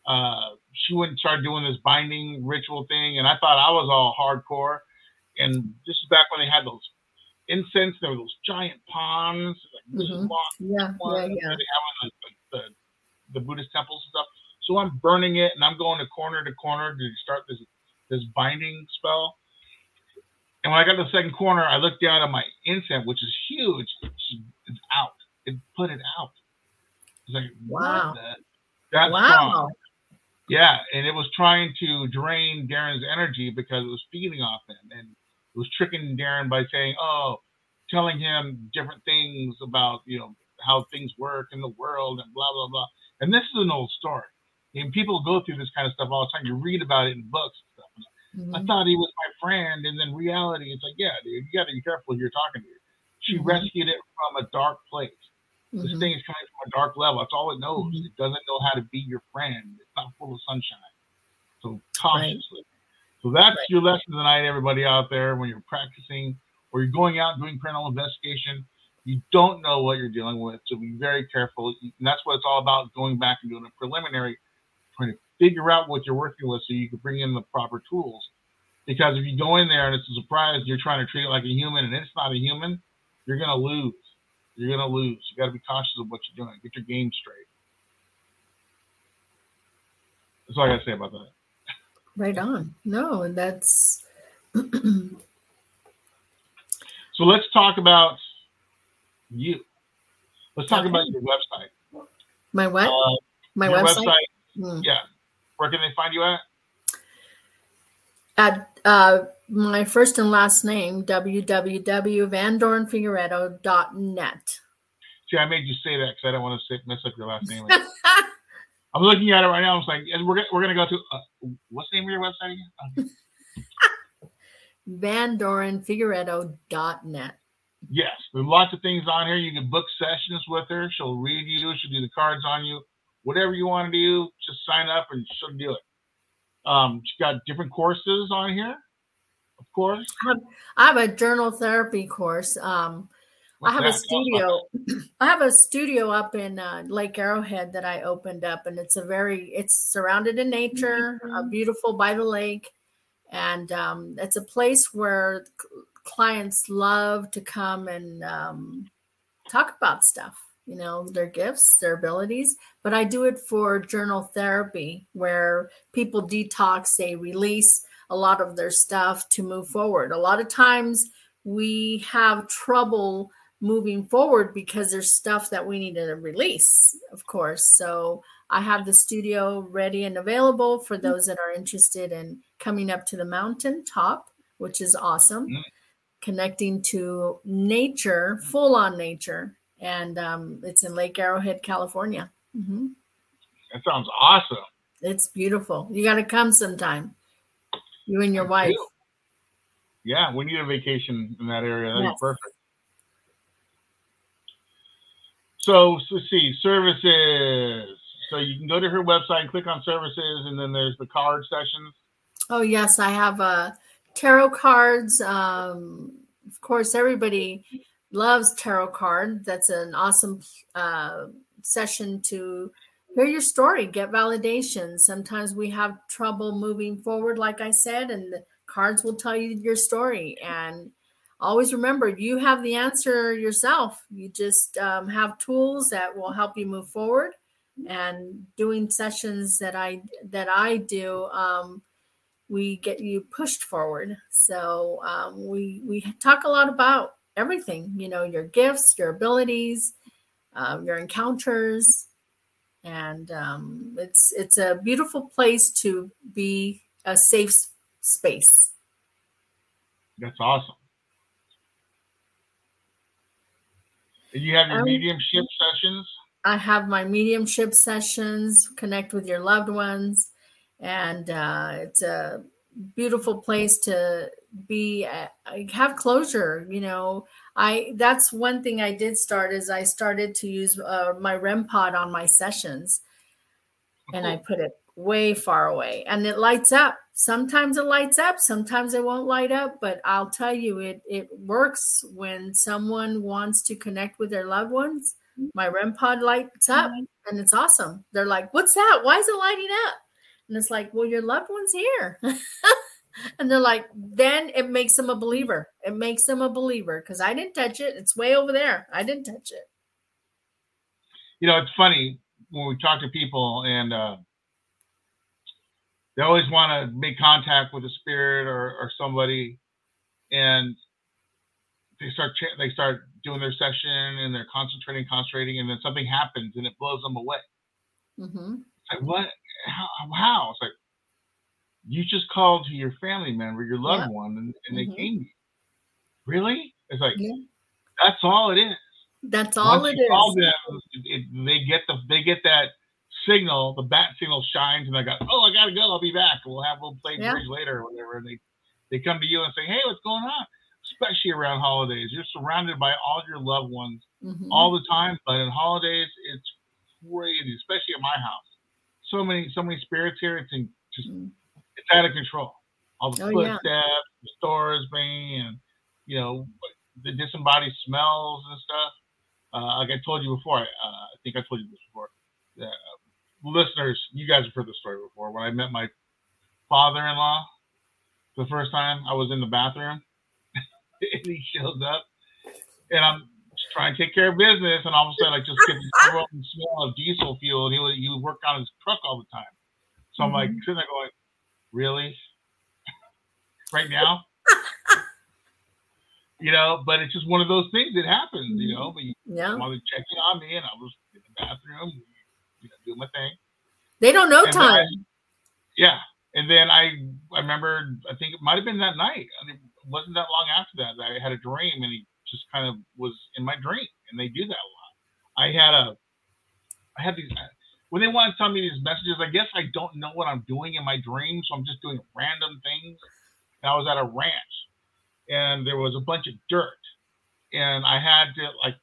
uh, she went and started doing this binding ritual thing, and I thought I was all hardcore. And this is back when they had those incense. There were those giant ponds, like really Mm-hmm. long Yeah, ones yeah, yeah. that they have in the, the, the Buddhist temples and stuff. So I'm burning it, and I'm going to corner to corner to start this this binding spell. And when I got to the second corner, I looked down at my incense, which is huge. It's, it's out. It put it out. It's like, Wow. what the? That's Wow. strong. Yeah, and it was trying to drain Darren's energy because it was feeding off him. And it was tricking Darren by saying, oh, telling him different things about, you know, how things work in the world and blah, blah, blah. And this is an old story. And people go through this kind of stuff all the time. You read about it in books and stuff. Mm-hmm. I thought he was my friend, and then reality, it's like, yeah, dude, you got to be careful who you're talking to. She Mm-hmm. rescued it from a dark place. This Mm-hmm. thing is coming from a dark level. That's all it knows. Mm-hmm. It doesn't know how to be your friend. It's not full of sunshine. So cautiously. Right. So that's right. Your lesson tonight, everybody out there, when you're practicing or you're going out and doing paranormal investigation. You don't know what you're dealing with, so be very careful. And that's what it's all about, going back and doing a preliminary, trying to figure out what you're working with so you can bring in the proper tools. Because if you go in there and it's a surprise, you're trying to treat it like a human and it's not a human, you're going to lose. You're going to lose. You got to be cautious of what you're doing. Get your game straight. That's all I got to say about that. Right on. No, that's... So let's talk about you. Let's talk okay. about your website. My what? Uh, My your website? website Mm. Yeah. Where can they find you at? At uh, my first and last name, w w w dot van doren figueredo dot net. See, I made you say that because I don't want to say, mess up your last name. I'm looking at it right now. I'm like, and we're, we're going to go to, uh, what's the name of your website again? Okay. van doren figueredo dot net. Yes, there's lots of things on here. You can book sessions with her. She'll read you. She'll do the cards on you. Whatever you want to do, just sign up and she'll do it. Um, she's got different courses on here, of course. I have, I have a journal therapy course. Um, I have that? a studio. I have a studio up in uh, Lake Arrowhead that I opened up, and it's a very, it's surrounded in nature, mm-hmm. uh, beautiful by the lake. And um, it's a place where clients love to come and um, talk about stuff, you know, their gifts, their abilities. But I do it for journal therapy, where people detox, they release a lot of their stuff to move forward. A lot of times we have trouble moving forward because there's stuff that we need to release, of course. So I have the studio ready and available for those that are interested in coming up to the mountain top, which is awesome. Mm-hmm. Connecting to nature, full on nature. And um, it's in Lake Arrowhead, California. Mm-hmm. That sounds awesome. It's beautiful. You got to come sometime. You and your I wife. Do. Yeah, we need a vacation in that area. That'd yes. be perfect. So, so let's see, services. So you can go to her website and click on services, and then there's the card sessions. Oh, yes. I have uh, tarot cards. Um, of course, everybody loves tarot card. That's an awesome uh, session to hear your story, get validation. Sometimes we have trouble moving forward, like I said, and the cards will tell you your story. And always remember, you have the answer yourself. You just um, have tools that will help you move forward. And doing sessions that I that I do, um, we get you pushed forward. So um, we we talk a lot about everything, you know, your gifts, your abilities, um, your encounters, and um, it's it's a beautiful place to be, a safe space. That's awesome. And you have your um, mediumship sessions? I have my mediumship sessions, connect with your loved ones, and uh, it's a beautiful place to be. I have closure, you know. I that's one thing I did start is I started to use uh, my R E M pod on my sessions, and I put it way far away, and it lights up. Sometimes it lights up, sometimes it won't light up, but I'll tell you, it it works when someone wants to connect with their loved ones. my R E M pod lights up, and it's awesome. They're like, "What's that? Why is it lighting up?" And it's like, "Well, your loved one's here." And they're like, then it makes them a believer. It makes them a believer because I didn't touch it. It's way over there. I didn't touch it. You know, it's funny when we talk to people and uh, they always want to make contact with a spirit or, or somebody, and they start they start doing their session and they're concentrating, concentrating, and then something happens and it blows them away. Mm-hmm. It's like, what? How? How? It's like, you just called to your family member, your loved yeah. one, and, and mm-hmm. they came to you. Really? It's like, yeah. that's all it is. That's all Once it you is. Call them, it, it, they get the they get that signal, the bat signal shines, and they go, oh, I gotta go, I'll be back. We'll have we'll play yeah. bridge later or whatever. And they they come to you and say, hey, what's going on? Especially around holidays. You're surrounded by all your loved ones mm-hmm. all the time, but in holidays it's crazy, especially at my house. So many so many spirits here, it's in, just mm-hmm. it's out of control. All the oh, footsteps, yeah. the stores ringing, and you know the disembodied smells and stuff. Uh, like I told you before, uh, I think I told you this before. Uh, listeners, you guys have heard the story before. When I met my father-in-law the first time, I was in the bathroom, and he shows up, and I'm just trying to take care of business, and all of a sudden I just get this growing smell of diesel fuel, and he would, he would work on his truck all the time. So mm-hmm. I'm like sitting there going, really? Right now? You know, but it's just one of those things that happens, you know. But you yeah. wanted to check in on me, and I was in the bathroom, you know, doing my thing. They don't know and time. I, yeah. And then I I remember, I think it might have been that night. I mean, it wasn't that long after that that I had a dream, and he just kind of was in my dream. And they do that a lot. I had a, I had these, when they want to tell me these messages, I guess I don't know what I'm doing in my dreams, so I'm just doing random things. And I was at a ranch, and there was a bunch of dirt, and I had to, like,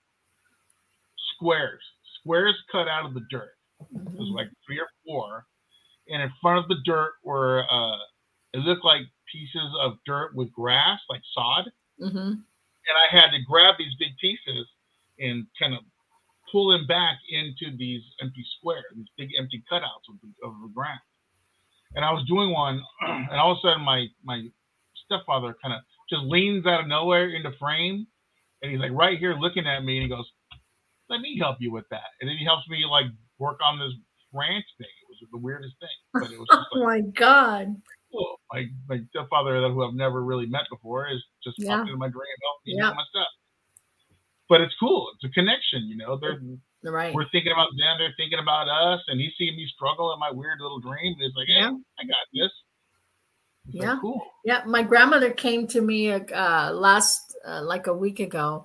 squares, squares cut out of the dirt. Mm-hmm. It was like three or four, and in front of the dirt were, uh, it looked like pieces of dirt with grass, like sod. Mm-hmm. And I had to grab these big pieces and kind of pull them back into these empty squares, these big empty cutouts of the, of the ground. And I was doing one, and all of a sudden my, my stepfather kind of just leans out of nowhere into frame, and he's like right here looking at me, and he goes, let me help you with that. And then he helps me like work on this ranch thing. It was the weirdest thing, but it was just oh like, my God. Cool. My, my stepfather, who I've never really met before, is just yeah. popped into my dream and helped me yeah. do my stuff. But it's cool. It's a connection, you know. They're right. We're thinking about them. They're thinking about us, and he's seeing me struggle in my weird little dream. And it's like, hey, yeah. I got this. It's yeah, like, cool. Yeah. My grandmother came to me uh, last, uh, like a week ago,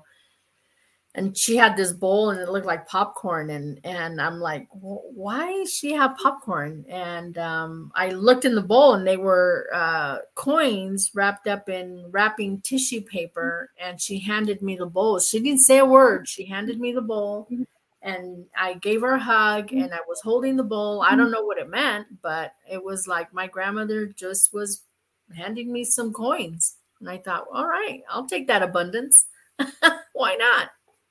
and she had this bowl, and it looked like popcorn. And and I'm like, well, why does she have popcorn? And um, I looked in the bowl, and they were uh, coins wrapped up in wrapping tissue paper. And she handed me the bowl. She didn't say a word. She handed me the bowl, and I gave her a hug, and I was holding the bowl. I don't know what it meant, but it was like my grandmother just was handing me some coins. And I thought, all right, I'll take that abundance. Why not?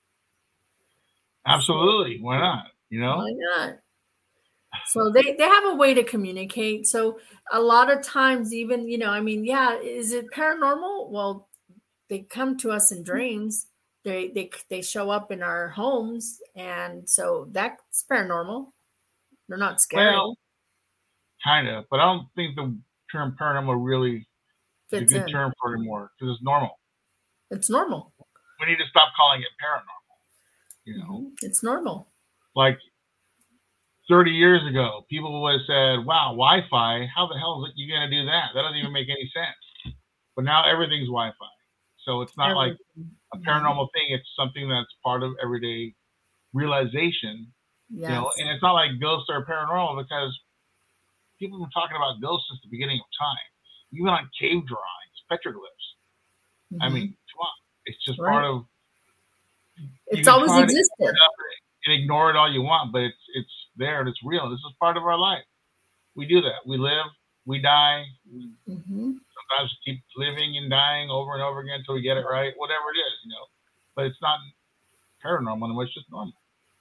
Absolutely. Why not? You know? Why not? So they, they have a way to communicate. So a lot of times, even, you know, I mean, yeah, is it paranormal? Well, they come to us in dreams. They they they show up in our homes, and so that's paranormal. They're not scary. Well, kind of, but I don't think the term paranormal really is a good in. term for it anymore, because it's normal. It's normal. We need to stop calling it paranormal. You know, it's normal. Like thirty years ago, people would have said, wow, Wi-Fi, how the hell is it you going to do that? That doesn't even make any sense. But now everything's Wi-Fi. So it's not Everything. like a paranormal thing. It's something that's part of everyday realization. Yes. You know, and it's not like ghosts are paranormal, because people have been talking about ghosts since the beginning of time. Even on cave drawings, petroglyphs. Mm-hmm. I mean, come on. It's just right. part of It's always existed. And ignore it all you want, but it's it's there and it's real. This is part of our life. We do that. We live, we die. We mm-hmm. sometimes keep living and dying over and over again until we get it right. Whatever it is, you know. But it's not paranormal anymore. It's just normal.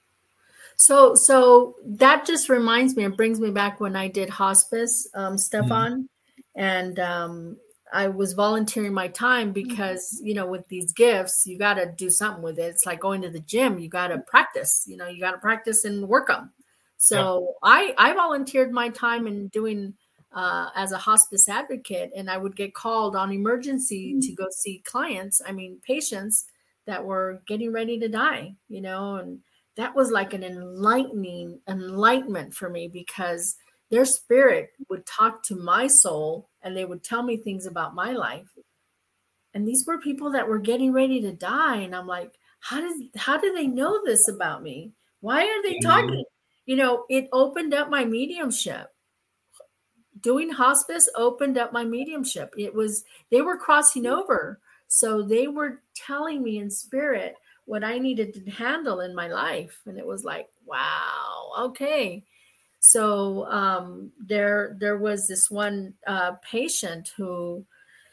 So, so that just reminds me, it brings me back when I did hospice, um, Mhm. Stefan, and um, I was volunteering my time because, you know, with these gifts, you got to do something with it. It's like going to the gym. You got to practice, you know, you got to practice and work them. Yep. So I, I volunteered my time in doing uh, as a hospice advocate, and I would get called on emergency to go see clients, I mean, patients that were getting ready to die, you know, and that was like an enlightening enlightenment for me because their spirit would talk to my soul and they would tell me things about my life. And these were people that were getting ready to die. And I'm like, how does how do they know this about me? Why are they Mhm. talking? You know, it opened up my mediumship. Doing hospice opened up my mediumship. It was they were crossing over. So they were telling me in spirit what I needed to handle in my life. And it was like, wow, okay. So um, there there was this one uh, patient who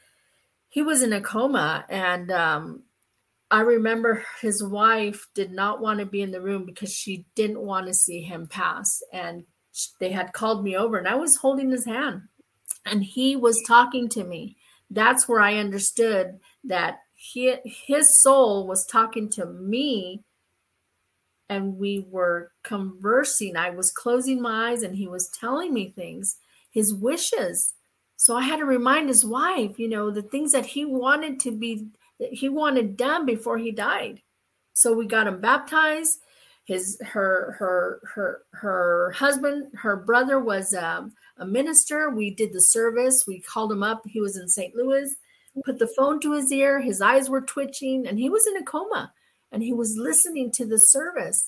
he was in a coma, and um, I remember his wife did not want to be in the room because she didn't want to see him pass. And they had called me over, and I was holding his hand, and he was talking to me. That's where I understood that he, his soul was talking to me, and we were conversing. I was closing my eyes and he was telling me things, his wishes. So I had to remind his wife, you know, the things that he wanted to be, that he wanted done before he died. So we got him baptized. His, her, her, her, her husband, her brother was um, a minister. We did the service. We called him up. He was in Saint Louis, put the phone to his ear. His eyes were twitching and he was in a coma and he was listening to the service.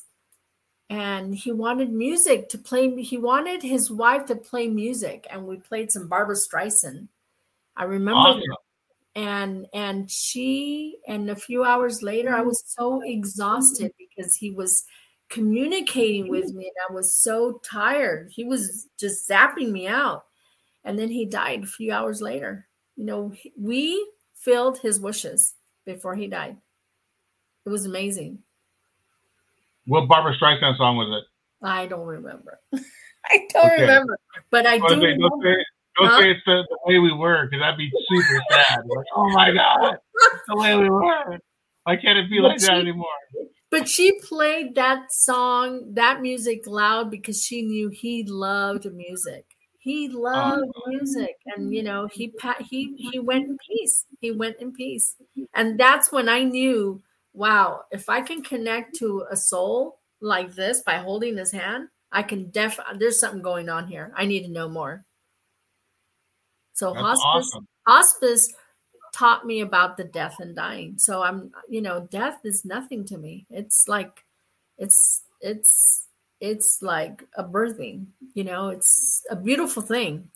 And he wanted music to play. He wanted his wife to play music. And we played some Barbra Streisand. I remember Awesome. that. And and she, and a few hours later, I was so exhausted because he was communicating with me and I was so tired. He was just zapping me out. And then he died a few hours later. You know, we filled his wishes before he died. It was amazing. What Barbra Streisand song was it? I don't remember. I don't Okay. remember, but I do Don't say, don't remember. say, don't Huh? say it's the, the way we were, because that'd be super sad. Like, oh my God, it's the way we were. Why can't it be But like that she, anymore? but she played that song, that music loud because she knew he loved music. He loved Awesome. music, and you know, he pa- he he went in peace. He went in peace, and that's when I knew, wow, if I can connect to a soul like this by holding his hand, I can def. There's something going on here. I need to know more. So That's hospice, awesome. hospice taught me about the death and dying. So I'm, you know, death is nothing to me. It's like, it's, it's, it's like a birthing, you know, it's a beautiful thing.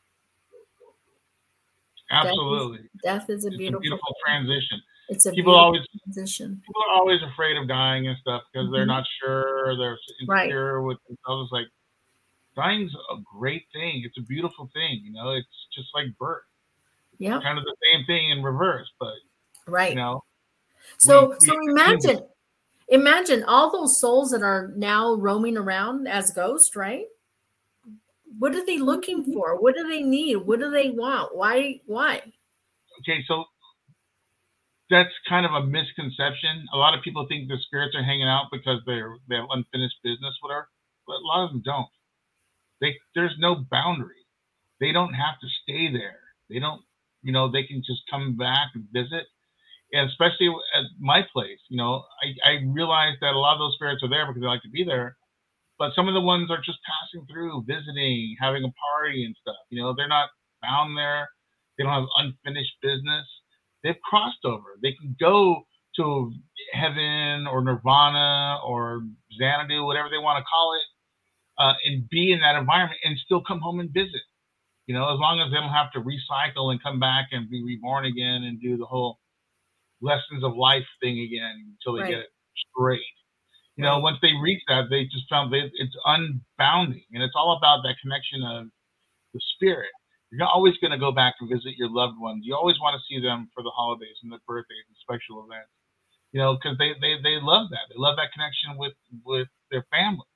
Absolutely. Death is, death is a It's a beautiful, beautiful thing. transition. It's a People beautiful always transition. people are always afraid of dying and stuff because mm-hmm. they're not sure, or they're insecure right. with themselves. Like, dying's a great thing. It's a beautiful thing. You know, it's just like birth. Yeah. Kind of the same thing in reverse, but right. you know. So we, we so imagine imagine all those souls that are now roaming around as ghosts, right? What are they looking for? What do they need? What do they want? Why why? Okay, so that's kind of a misconception. A lot of people think the spirits are hanging out because they're they have unfinished business, whatever. But a lot of them don't. They there's no boundary. They don't have to stay there. They don't, you know, they can just come back and visit. And especially at my place, you know, I, I realize that a lot of those spirits are there because they like to be there. But some of the ones are just passing through, visiting, having a party and stuff. You know, they're not bound there. They don't have unfinished business. They've crossed over. They can go to heaven or nirvana or Xanadu, whatever they want to call it, uh, and be in that environment and still come home and visit. You know, as long as they don't have to recycle and come back and be reborn again and do the whole lessons of life thing again until they right. get it straight. You right. know, once they reach that, they just found that it's unbounding, and it's all about that connection of the spirit. You're not always going to go back and visit your loved ones. You always want to see them for the holidays and the birthdays and special events, you know, because they, they, they love that. They love that connection with, with their family.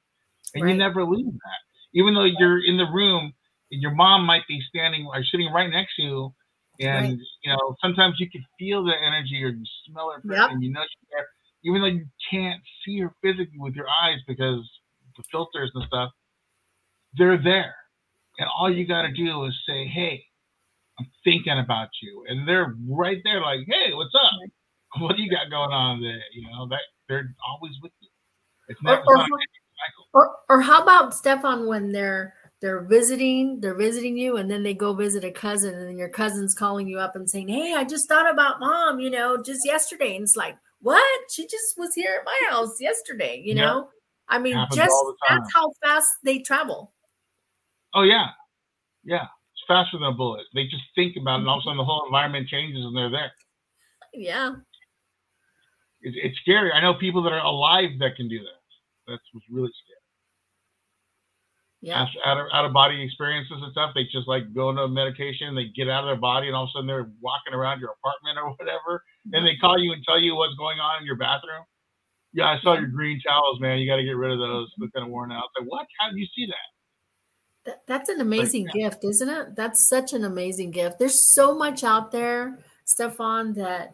and you Right. never leave that. Even though you're in the room, and your mom might be standing or sitting right next to you, and Right. you know sometimes you can feel the energy or you smell her, Yep. and you know she's there, even though you can't see her physically with your eyes because the filters and stuff. They're there, and all you got to do is say, "Hey, I'm thinking about you," and they're right there, like, "Hey, what's up? Right. What do you got going on there?" You know that they're always with you. It's Or, not. It's or not a cycle. or or how about Stefan when they're they're visiting, they're visiting you, and then they go visit a cousin, and then your cousin's calling you up and saying, "Hey, I just thought about mom, you know, just yesterday." And it's like, "What? She just was here at my house yesterday," you Yeah, know? I mean, happens just all the that's time. how fast they travel. Oh yeah, yeah. It's faster than a bullet. They just think about it, and all of a sudden the whole environment changes, and they're there. Yeah. It's, it's scary. I know people that are alive that can do that. That's what's really scary. Yeah. Out of, out of body experiences and stuff, they just like go into medication, they get out of their body, and all of a sudden they're walking around your apartment or whatever, and they call you and tell you what's going on in your bathroom. Yeah, I saw Yeah. your green towels, man. You got to get rid of those. They're kind of worn out. Like, what? How did you see that? That, that's an Like, amazing yeah. gift, isn't it? That's such an amazing gift. There's so much out there, Stefan, that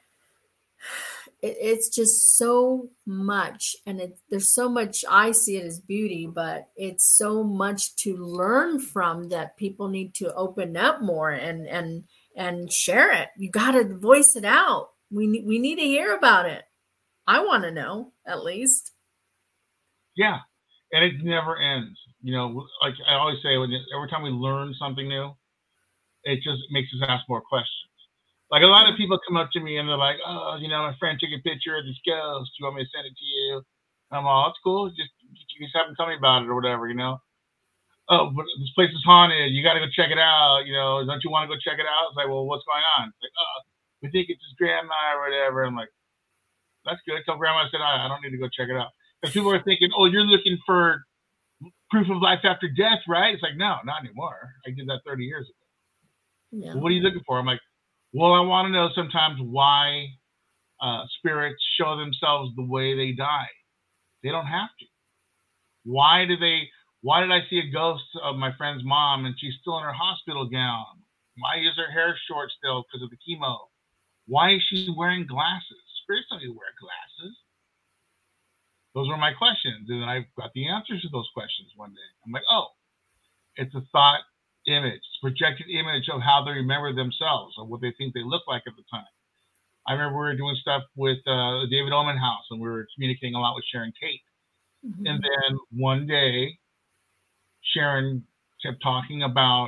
it, it's just so much. And it, there's so much, I see it as beauty, but it's so much to learn from that people need to open up more and, and, and share it. You got to voice it out. We need, we need to hear about it. I want to know, at least. Yeah. And it never ends. You know, like I always say, when every time we learn something new, it just makes us ask more questions. Like a lot of people come up to me and they're like, "Oh, you know, my friend took a picture of this ghost. Do you want me to send it to you?" I'm all, "It's cool. Just you just have them tell me about it or whatever, you know." "Oh, but this place is haunted. You got to go check it out. You know, don't you want to go check it out?" It's like, "Well, what's going on?" It's like, "Oh, we think it's his grandma or whatever." I'm like, "That's good. Tell grandma I said I, I don't need to go check it out." Because people are thinking, "Oh, you're looking for proof of life after death, right?" It's like, no, not anymore. I did that thirty years ago. Yeah. Well, what are you looking for? I'm like, well, I want to know sometimes why uh, spirits show themselves the way they die. They don't have to. Why do they? Why did I see a ghost of my friend's mom and she's still in her hospital gown? Why is her hair short still because of the chemo? Why is she wearing glasses? Spirits don't need to wear glasses. Those were my questions, and then I got the answers to those questions one day. I'm like, oh, it's a thought image, projected image of how they remember themselves or what they think they look like at the time. I remember we were doing stuff with uh, the David Oman House, and we were communicating a lot with Sharon Tate. Mm-hmm. And then one day, Sharon kept talking about,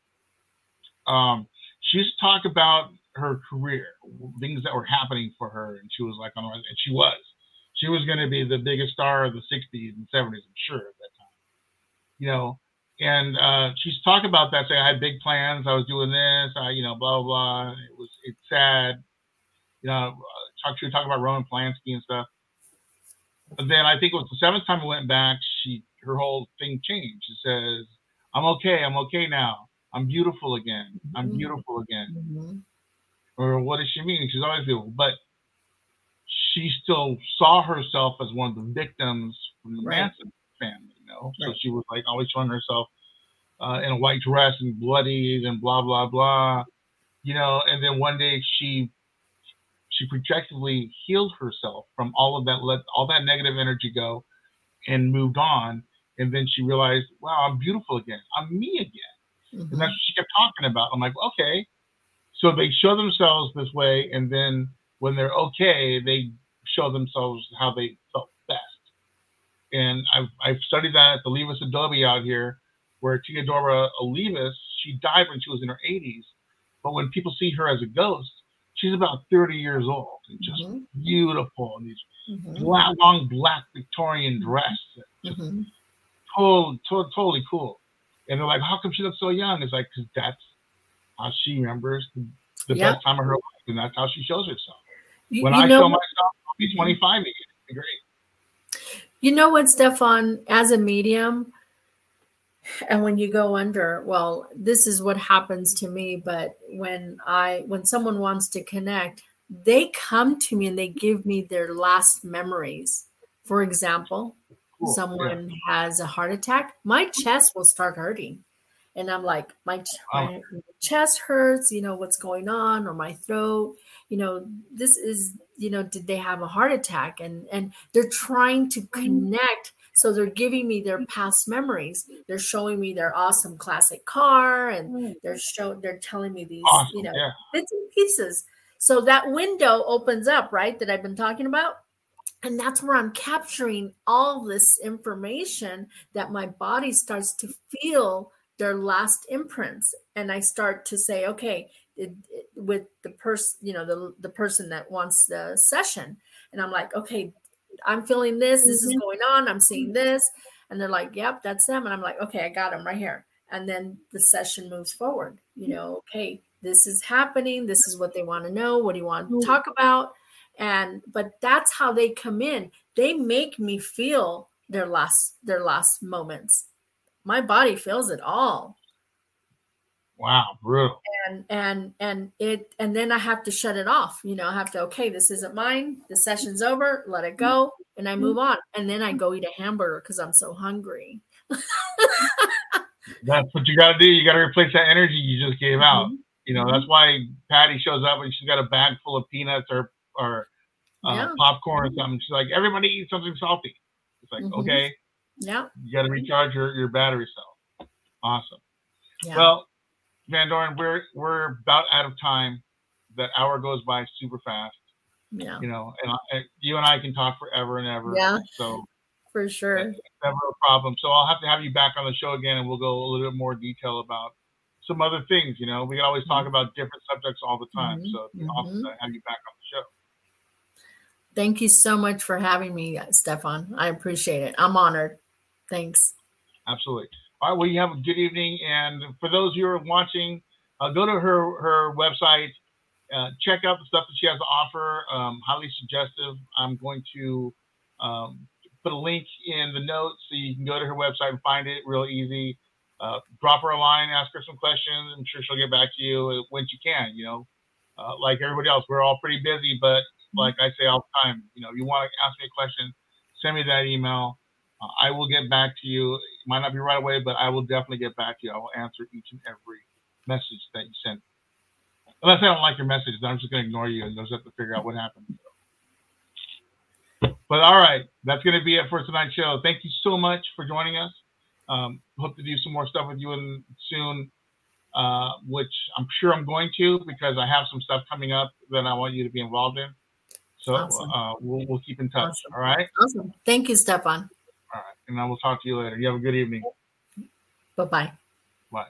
um, she used to talk about her career, things that were happening for her, and she was like, on, and she was. She was going to be the biggest star of the sixties and seventies, I'm sure, at that time. You know, and uh, she's talking about that, saying, I had big plans, I was doing this, I, you know, blah, blah, blah. It was, it's sad. You know, talk, she was talking about Roman Polanski and stuff. But then I think it was the seventh time we went back, she, her whole thing changed. She says, I'm okay, I'm okay now. I'm beautiful again. I'm beautiful again. Mm-hmm. Or what does she mean? She's always beautiful. But she still saw herself as one of the victims from the right. Manson family, you know? Right. So she was like always showing herself uh, in a white dress and bloodied and blah, blah, blah, you know? And then one day she she projectively healed herself from all of that, let all that negative energy go and moved on. And then she realized, wow, I'm beautiful again. I'm me again. Mm-hmm. And that's what she kept talking about. I'm like, okay. So they show themselves this way, and then when they're okay, they show themselves how they felt best. And I've, I've studied that at the Levis Adobe out here, where Theodora Olivas, she died when she was in her eighties. But when people see her as a ghost, she's about thirty years old and just mm-hmm. beautiful in these mm-hmm. black, long black Victorian dress. Just mm-hmm. totally, totally, totally cool. And they're like, how come she looks so young? It's like, because that's how she remembers the, the yep. best time of her life, and that's how she shows herself. You, when you I show myself, I'll be twenty-five again. It's great. You know what, Stefan, as a medium, and when you go under, well, this is what happens to me, but when I when someone wants to connect, they come to me and they give me their last memories. For example, Cool. someone Yeah. has a heart attack, my chest will start hurting. And I'm like, my, ch- Wow. my chest hurts, you know, what's going on, or my throat, you know, this is, you know, did they have a heart attack? And, and they're trying to connect. So they're giving me their past memories. They're showing me their awesome classic car, and they're show, they're telling me these, Awesome. you know, Yeah. bits and pieces. So that window opens up, right? That I've been talking about. And that's where I'm capturing all this information that my body starts to feel their last imprints. And I start to say, okay, it, it, with the person, you know, the, the person that wants the session. And I'm like, okay, I'm feeling this, this is going on. I'm seeing this. And they're like, yep, that's them. And I'm like, okay, I got them right here. And then the session moves forward. You know, okay, this is happening. This is what they want to know. What do you want to talk about? And but that's how they come in. They make me feel their last their last moments. My body feels it all. Wow, brutal. And and and it and then I have to shut it off. You know, I have to, okay, this isn't mine. The session's over. Let it go, and I move on. And then I go eat a hamburger because I'm so hungry. That's what you got to do. You got to replace that energy you just gave out. Mm-hmm. You know, that's why Patty shows up and she's got a bag full of peanuts or or uh, Yeah. popcorn or something. She's like, everybody eat something salty. It's like, Mhm. okay, Yeah. you got to recharge your, your battery cell. Awesome. Yeah. Well, Van Doren, we're we're about out of time. That hour goes by super fast. Yeah. You know, and I, you and I can talk forever and ever. Yeah. So For sure. it's never a problem. So I'll have to have you back on the show again, and we'll go a little bit more detail about some other things. You know, we can always talk about different subjects all the time. Mhm. So it's awesome to have you back on the show. Thank you so much for having me, Stefan. I appreciate it. I'm honored. Thanks. Absolutely. All right. Well, you have a good evening. And for those who are watching, uh, go to her, her website, uh, check out the stuff that she has to offer. Um, highly suggestive. I'm going to um, put a link in the notes so you can go to her website and find it real easy. Uh, drop her a line, ask her some questions. I'm sure she'll get back to you when she can. You know, uh, like everybody else, we're all pretty busy, but like I say all the time, you know, you want to ask me a question, send me that email. Uh, I will get back to you. It might not be right away, but I will definitely get back to you. I will answer each and every message that you send. Unless I don't like your message, then I'm just going to ignore you and just have to figure out what happened. But all right, that's going to be it for tonight's show. Thank you so much for joining us. Um, hope to do some more stuff with you in, soon, uh, which I'm sure I'm going to, because I have some stuff coming up that I want you to be involved in. So Awesome. uh, we'll we'll keep in touch. Awesome. All right. Awesome. Thank you, Stefan. All right, and I will talk to you later. You have a good evening. Bye-bye. Bye.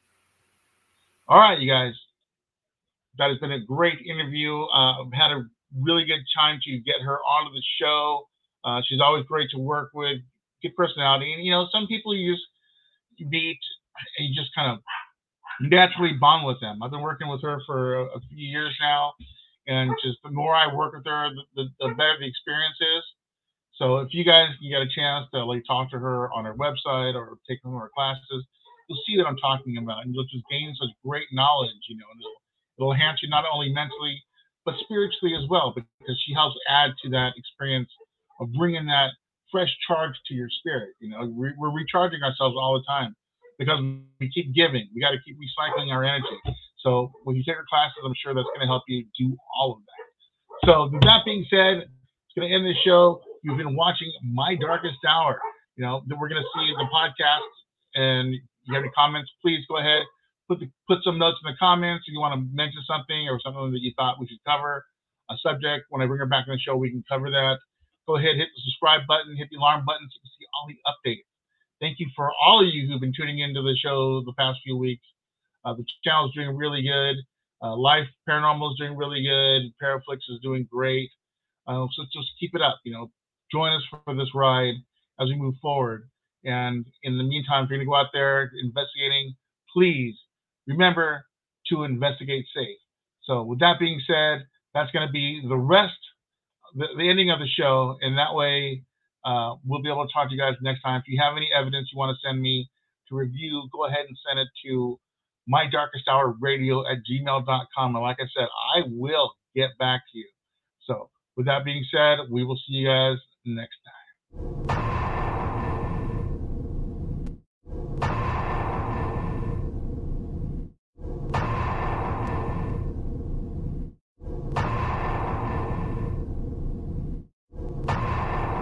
All right, you guys. That has been a great interview. Uh, I've had a really good time to get her onto the show. Uh, she's always great to work with. Good personality, and you know, some people you just you meet and you just kind of naturally bond with them. I've been working with her for a, a few years now. And just the more I work with her, the, the, the better the experience is. So if you guys you get a chance to like talk to her on her website or take some of her classes, you'll see what I'm talking about, and you'll just gain such great knowledge, you know, and it'll, it'll enhance you not only mentally but spiritually as well, because she helps add to that experience of bringing that fresh charge to your spirit. You know, we're, we're recharging ourselves all the time because we keep giving. We got to keep recycling our energy. So when you take her classes, I'm sure that's going to help you do all of that. So with that being said, it's going to end the show. You've been watching My Darkest Hour. You know, we're going to see the podcast, and you have any comments, please go ahead, put the, put some notes in the comments if you want to mention something or something that you thought we should cover, a subject. When I bring her back on the show, we can cover that. Go ahead, hit the subscribe button, hit the alarm button so you can see all the updates. Thank you for all of you who've been tuning into the show the past few weeks. Uh, the channel is doing really good. Uh, Life Paranormal is doing really good. Paraflix is doing great. Uh, so just keep it up. You know, join us for this ride as we move forward. And in the meantime, if you're going to go out there investigating, please remember to investigate safe. So with that being said, that's going to be the rest, the, the ending of the show. And that way, uh, we'll be able to talk to you guys next time. If you have any evidence you want to send me to review, go ahead and send it to my darkest hour radio at gmail dot com. And like I said, I will get back to you. So with that being said, we will see you guys next time.